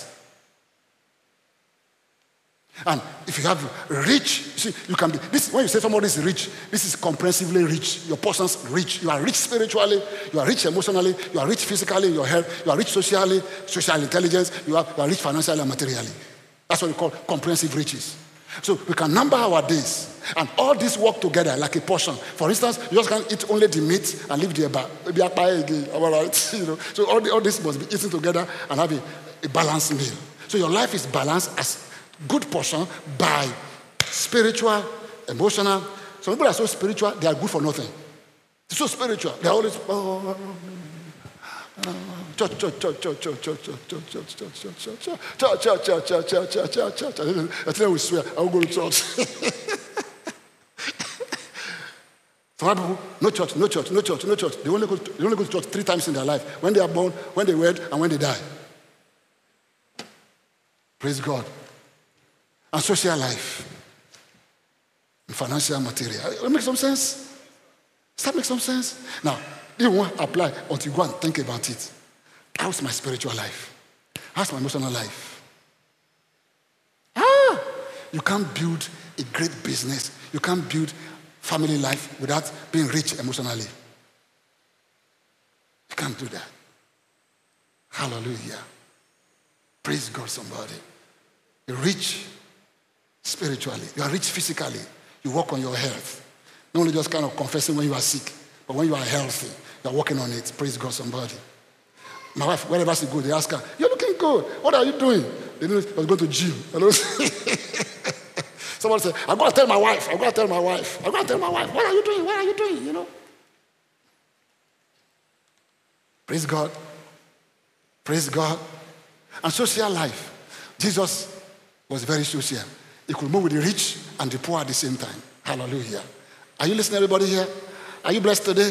And if you have rich, see, you can be, this, when you say somebody is rich, this is comprehensively rich. Your person's rich. You are rich spiritually, you are rich emotionally, you are rich physically in your health, you are rich socially, social intelligence, you are rich financially and materially. That's what we call comprehensive riches. So we can number our days. And all this work together like a portion. For instance, you just can't eat only the meat and leave the eba. You know. So all this must be eaten together and have a balanced meal. So your life is balanced as good portion by spiritual, emotional. Some people are so spiritual, they are good for nothing. They're so spiritual. They're always church. I think we swear, I will go to church. Some people, no church. They only go to church 3 times in their life. When they are born, when they wed, and when they die. Praise God. And social life. And financial material. It makes some sense? Does that make some sense? Now, you won't apply until you go and think about it. How's my spiritual life? How's my emotional life? You can't build a great business. You can't build family life without being rich emotionally. You can't do that. Hallelujah. Praise God, somebody. You're rich spiritually. You are rich physically. You work on your health. Not only just kind of confessing when you are sick, but when you are healthy, you are working on it. Praise God, somebody. My wife, wherever she goes, they ask her, you're looking good. What are you doing? They know I was going to gym. Somebody said, I'm going to tell my wife. What are you doing? You know. Praise God. And social life. Jesus was very social. He could move with the rich and the poor at the same time. Hallelujah. Are you listening, everybody here? Are you blessed today?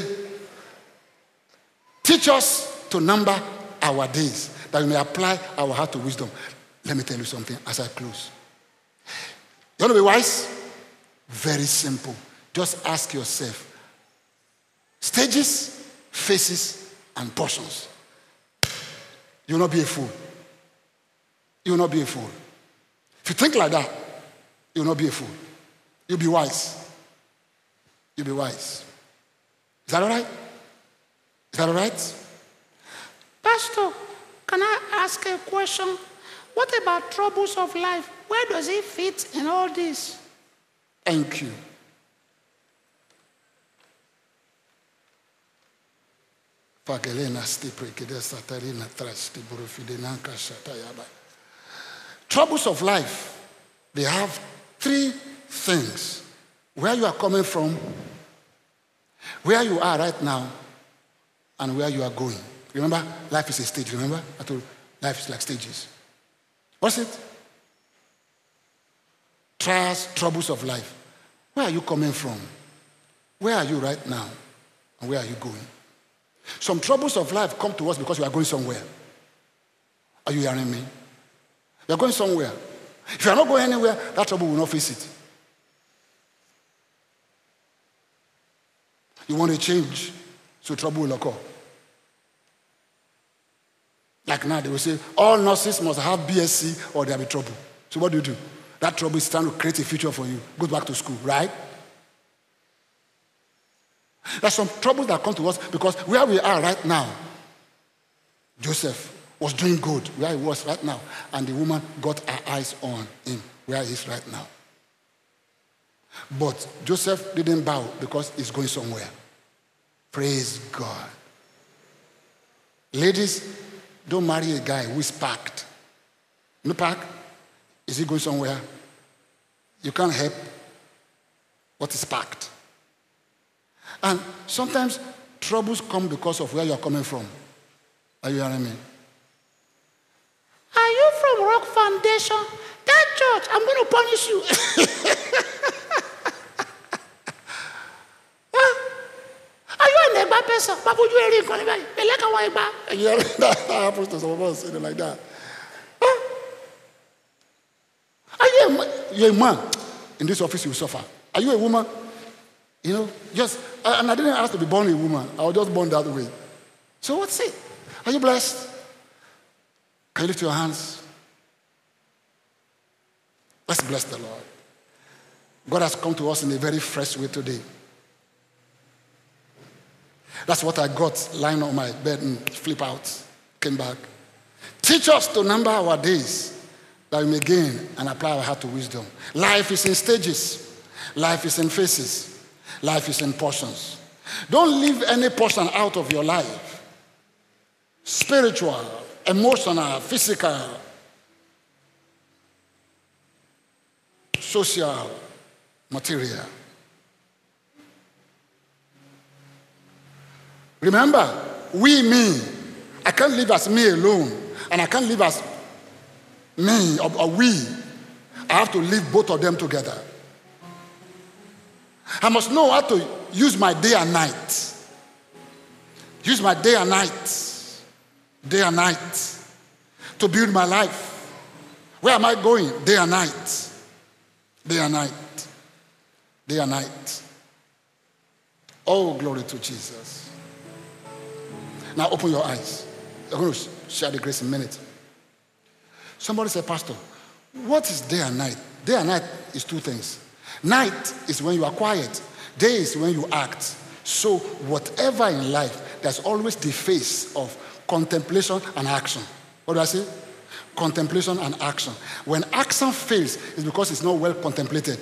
Teach us to number our days, that we may apply our heart to wisdom. Let me tell you something as I close. You want to be wise? Very simple. Just ask yourself, stages, phases, and portions. You will not be a fool. You will not be a fool. If you think like that, you will not be a fool. You'll be wise. You'll be wise. Is that all right? Is that all right? Pastor, can I ask a question? What about troubles of life? Where does it fit in all this? Thank you. Troubles of life, they have 3 things. Where you are coming from, where you are right now, and where you are going. Remember, life is a stage. Remember? I told you, life is like stages. What's it? Trials, troubles of life. Where are you coming from? Where are you right now? And where are you going? Some troubles of life come to us because we are going somewhere. Are you hearing me? You are going somewhere. If you are not going anywhere, that trouble will not face it. You want to change, so trouble will occur. Like now, they will say, all nurses must have BSc or there will be trouble. So what do? That trouble is trying to create a future for you. Go back to school, right? There's some troubles that come to us because where we are right now, Joseph was doing good where he was right now, and the woman got her eyes on him where he is right now. But Joseph didn't bow because he's going somewhere. Praise God. Ladies, don't marry a guy who is packed. No pack? Is he going somewhere? You can't help what is packed. And sometimes troubles come because of where you are coming from. Are you hearing me? Are you from Rock Foundation? That church, I'm going to punish you. Are you an Egba person? Yeah, that happens to some of us, like that. You're a man. In this office, you will suffer. Are you a woman? You know, just, and I didn't ask to be born a woman. I was just born that way. So what's it? Are you blessed? Can you lift your hands? Let's bless the Lord. God has come to us in a very fresh way today. That's what I got lying on my bed and flip out, came back. Teach us to number our days that we may gain and apply our heart to wisdom. Life is in stages. Life is in phases. Life is in portions. Don't leave any portion out of your life. Spiritual, emotional, physical, social, material. Remember, me. I can't live as me alone, and I can't live as me or we. I have to live both of them together. I must know how to use my day and night. Use my day and night. Day and night. To build my life. Where am I going? Day and night. Day and night. Day and night. Oh, glory to Jesus. Now open your eyes. You're going to share the grace in a minute. Somebody said, Pastor, what is day and night? Day and night is two things. Night is when you are quiet. Day is when you act. So whatever in life, there's always the phase of contemplation and action. What do I say? Contemplation and action. When action fails, it's because it's not well contemplated.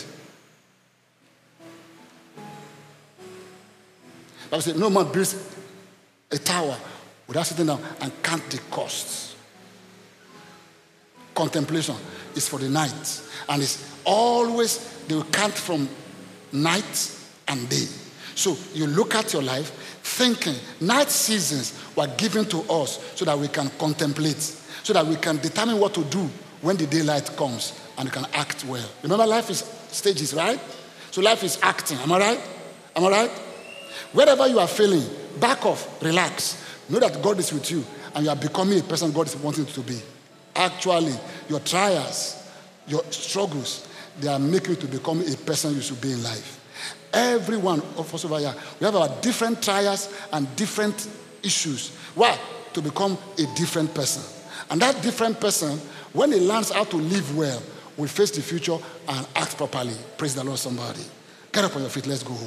I would say, no man builds a tower without sitting down and count the costs. Contemplation is for the night. And it's always, they will count from night and day. So you look at your life thinking night seasons were given to us so that we can contemplate, so that we can determine what to do when the daylight comes and we can act well. Remember, life is stages, right? So life is acting. Am I right? Am I right? Wherever you are failing, back off, relax. Know that God is with you and you are becoming a person God is wanting you to be. Actually, your trials, your struggles, they are making you to become a person you should be in life. Every one of us over here, we have our different trials and different issues. Why? To become a different person. And that different person, when he learns how to live well, will face the future and act properly. Praise the Lord, somebody. Get up on your feet, let's go home.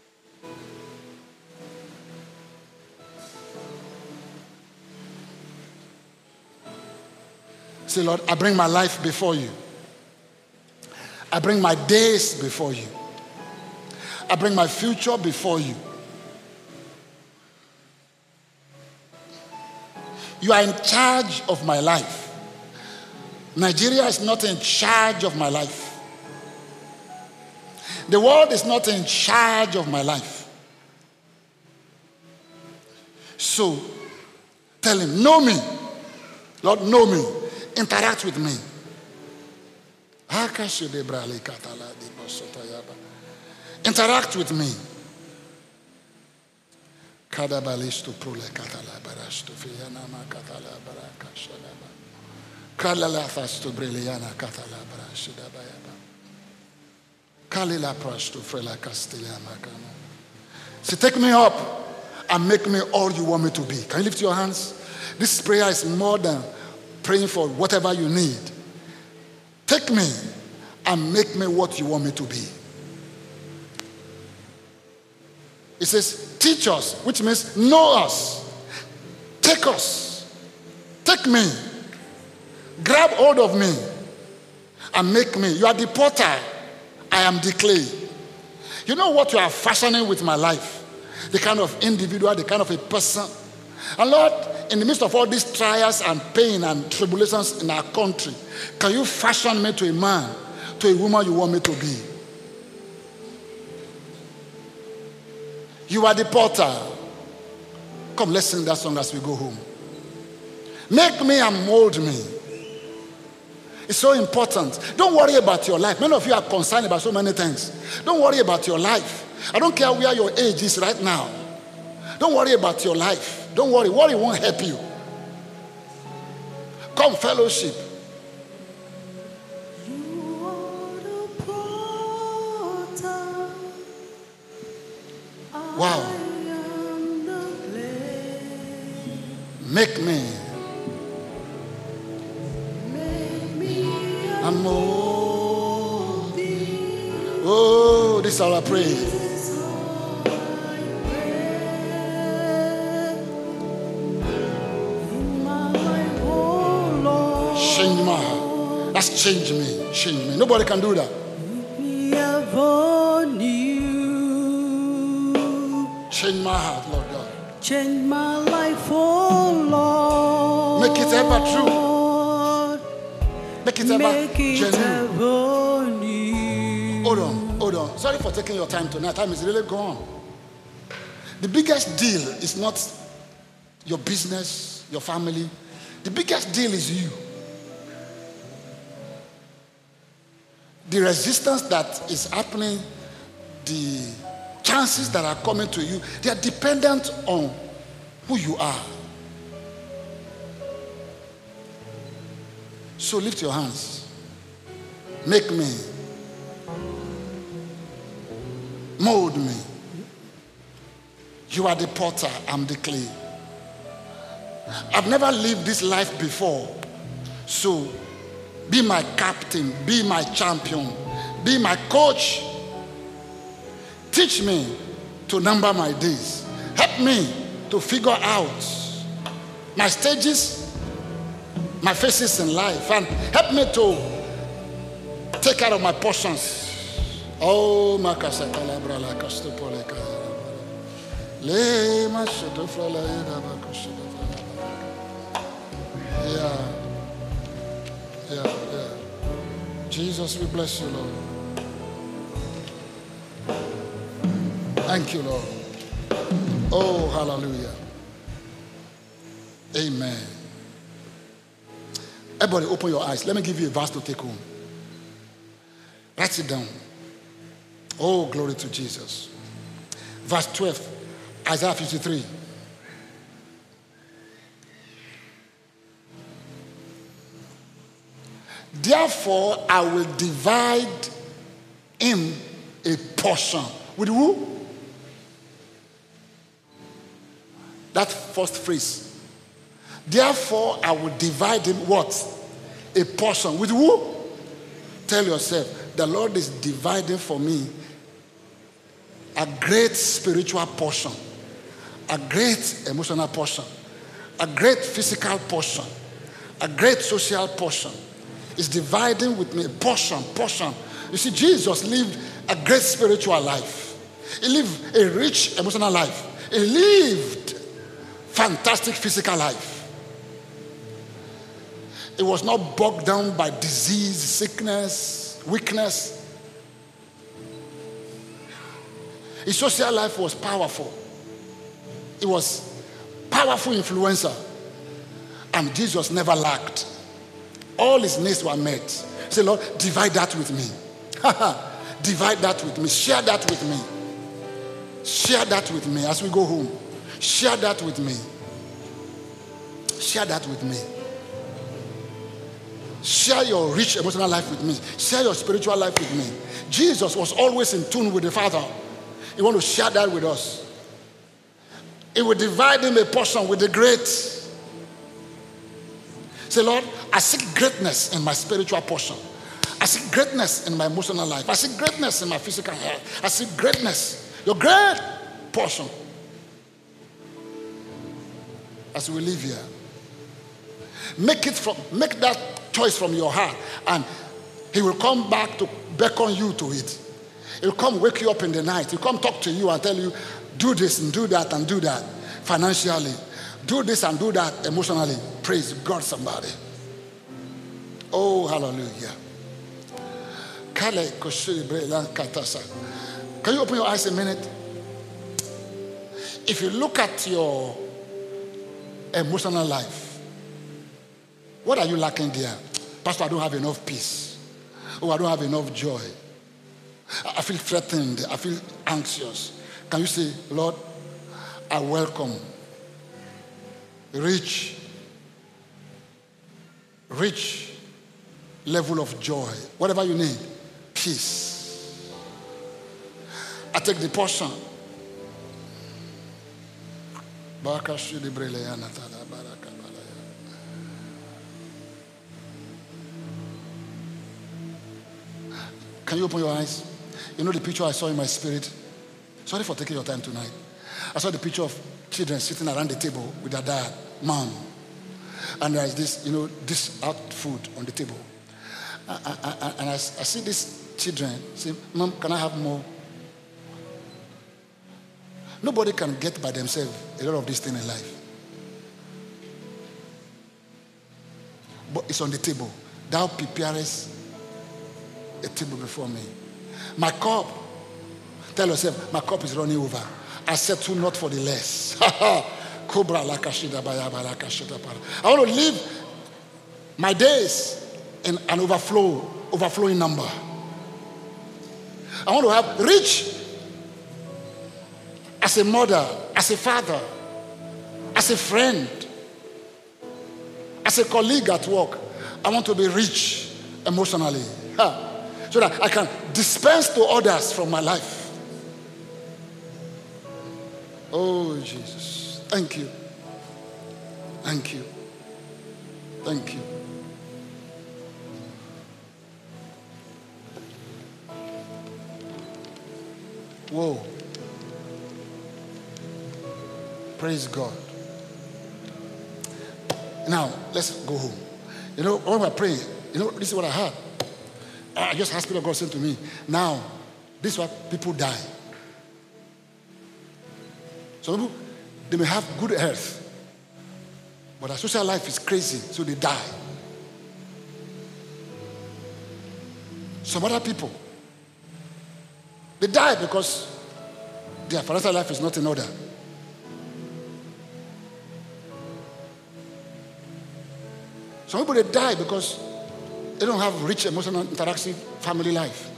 Say, Lord, I bring my life before you. I bring my days before you. I bring my future before you. You are in charge of my life. Nigeria is not in charge of my life. The world is not in charge of my life. So, tell him, know me. Lord, know me. Interact with me. Interact with me. Kadabalisto prole katala barasto fiana makatala baraka shadaba. Kalala fasto breliana katala barashida bayaba. Kalila prasto frela castelia makano. So take me up and make me all you want me to be. Can you lift your hands? This prayer is more than praying for whatever you need. Take me and make me what you want me to be. It says, teach us, which means know us. Take us. Take me. Grab hold of me and make me. You are the potter. I am the clay. You know what you are fashioning with my life? The kind of individual, the kind of a person. And Lord, in the midst of all these trials and pain and tribulations in our country, can you fashion me to a man, to a woman you want me to be? You are the potter. Come, let's sing that song as we go home. Make me and mold me. It's so important. Don't worry about your life. Many of you are concerned about so many things. Don't worry about your life. I don't care where your age is right now. Don't worry about your life. Don't worry. Worry won't help you. Come, fellowship. You are the potter. Wow. I am the clay. Make me Make me and mold me. Oh, this is our praise. in my life, oh Lord. Change my heart. That's change me. Change me. Nobody can do that. Me ever new. Change my heart, Lord God. Change my life, oh Lord. Make it ever true. Make it ever Make it genuine. ever new. Hold on. Sorry for taking your time tonight. Time is really gone. The biggest deal is not your business, your family. The biggest deal is you. The resistance that is happening, the chances that are coming to you, they are dependent on who you are. So lift your hands. Make me. Mold me. You are the potter, I'm the clay. I've never lived this life before. So be my captain, be my champion, be my coach. Teach me to number my days. Help me to figure out my stages, my phases in life, and help me to take care of my portions. Oh, Makasa Calabra la Castopole Le Mashoto Fala Yeah. Jesus, we bless you, Lord. Thank you, Lord. Oh, hallelujah. Amen. Everybody, open your eyes. Let me give you a verse to take home. Write it down. Oh, glory to Jesus. Verse 12, Isaiah 53. Therefore, I will divide him a portion. With who? That first phrase. Therefore, I will divide him what? A portion. With who? Tell yourself, the Lord is dividing for me a great spiritual portion, a great emotional portion, a great physical portion, a great social portion. Is dividing with me a portion. You see, Jesus lived a great spiritual life. He lived a rich emotional life. He lived fantastic physical life. It was not bogged down by disease, sickness, weakness. His social life was powerful. It was powerful influencer. And Jesus never lacked. All his needs were met. Say, Lord, divide that with me. Divide that with me. Share that with me. Share that with me as we go home. Share that with me. Share that with me. Share your rich emotional life with me. Share your spiritual life with me. Jesus was always in tune with the Father. He wants to share that with us. He will divide him a portion with the great. Say, Lord, I seek greatness in my spiritual portion. I seek greatness in my emotional life. I seek greatness in my physical health. I seek greatness, your great portion. As we live here, make that choice from your heart, and he will come back to beckon you to it. He'll come wake you up in the night. He'll come talk to you and tell you, do this and do that and do that financially. Do this and do that emotionally. Praise God, somebody. Oh, hallelujah. Can you open your eyes a minute? If you look at your emotional life, what are you lacking there? Pastor, I don't have enough peace. Oh, I don't have enough joy. I feel threatened. I feel anxious. Can you say, Lord, I welcome rich level of joy. Whatever you need, peace. I take the portion. Can you open your eyes? You know the picture I saw in my spirit? Sorry for taking your time tonight. I saw the picture of children sitting around the table with their dad, mom. And there is this, this out food on the table. And I see these children say, Mom, can I have more? Nobody can get by themselves a lot of these things in life. But it's on the table. Thou preparest a table before me. My cup, tell yourself, my cup is running over. I settle not for the less. I want to live my days in an overflowing number. I want to have rich as a mother, as a father, as a friend, as a colleague at work. I want to be rich emotionally. So that I can dispense to others from my life. Oh, Jesus. Thank you. Thank you. Thank you. Whoa. Praise God. Now, let's go home. When we're praying, this is what I heard. I just asked Spirit of God saying to me, now, this is why people die. Some people, they may have good health, but their social life is crazy, so they die. Some other people, they die because their financial life is not in order. Some people, they die because they don't have rich emotional interactive family life.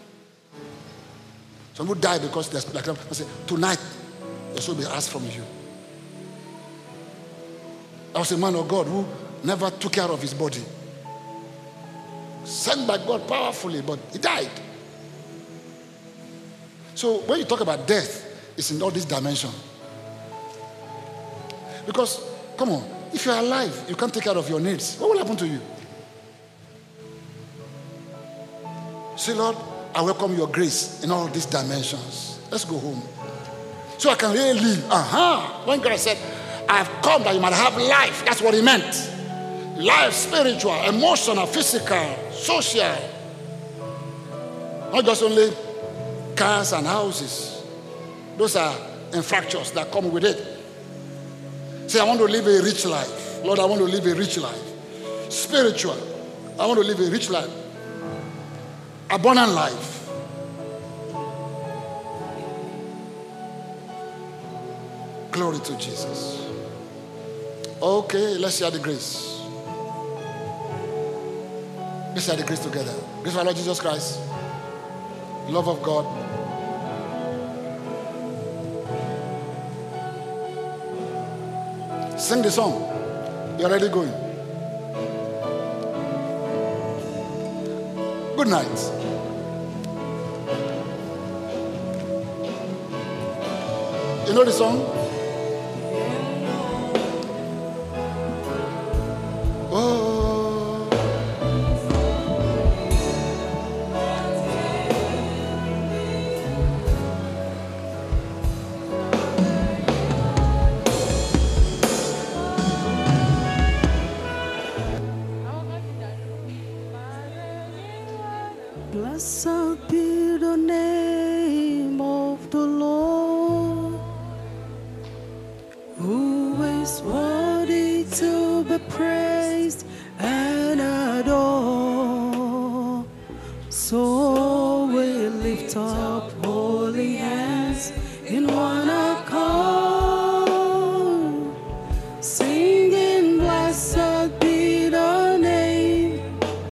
Some people die because there's like I say, tonight there should be asked from you. I was a man of God who never took care of his body. Sent by God powerfully, but he died. So when you talk about death, it's in all these dimensions. Because, come on, if you're alive, you can't take care of your needs. What will happen to you? Say, Lord, I welcome your grace in all these dimensions. Let's go home. So I can really live. When God said, I have come that you might have life. That's what he meant. Life, spiritual, emotional, physical, social. Not just only cars and houses. Those are infractions that come with it. Say, I want to live a rich life. Lord, I want to live a rich life. Spiritual. I want to live a rich life. Abundant life. Glory to Jesus. Okay, let's share the grace. Let's share the grace together. Grace of our Lord Jesus Christ. Love of God. Sing the song. You're already going. Good night. You know the song? Oh. Blessed be the name of the Lord, who is worthy to be praised and adored. So we lift up holy hands in one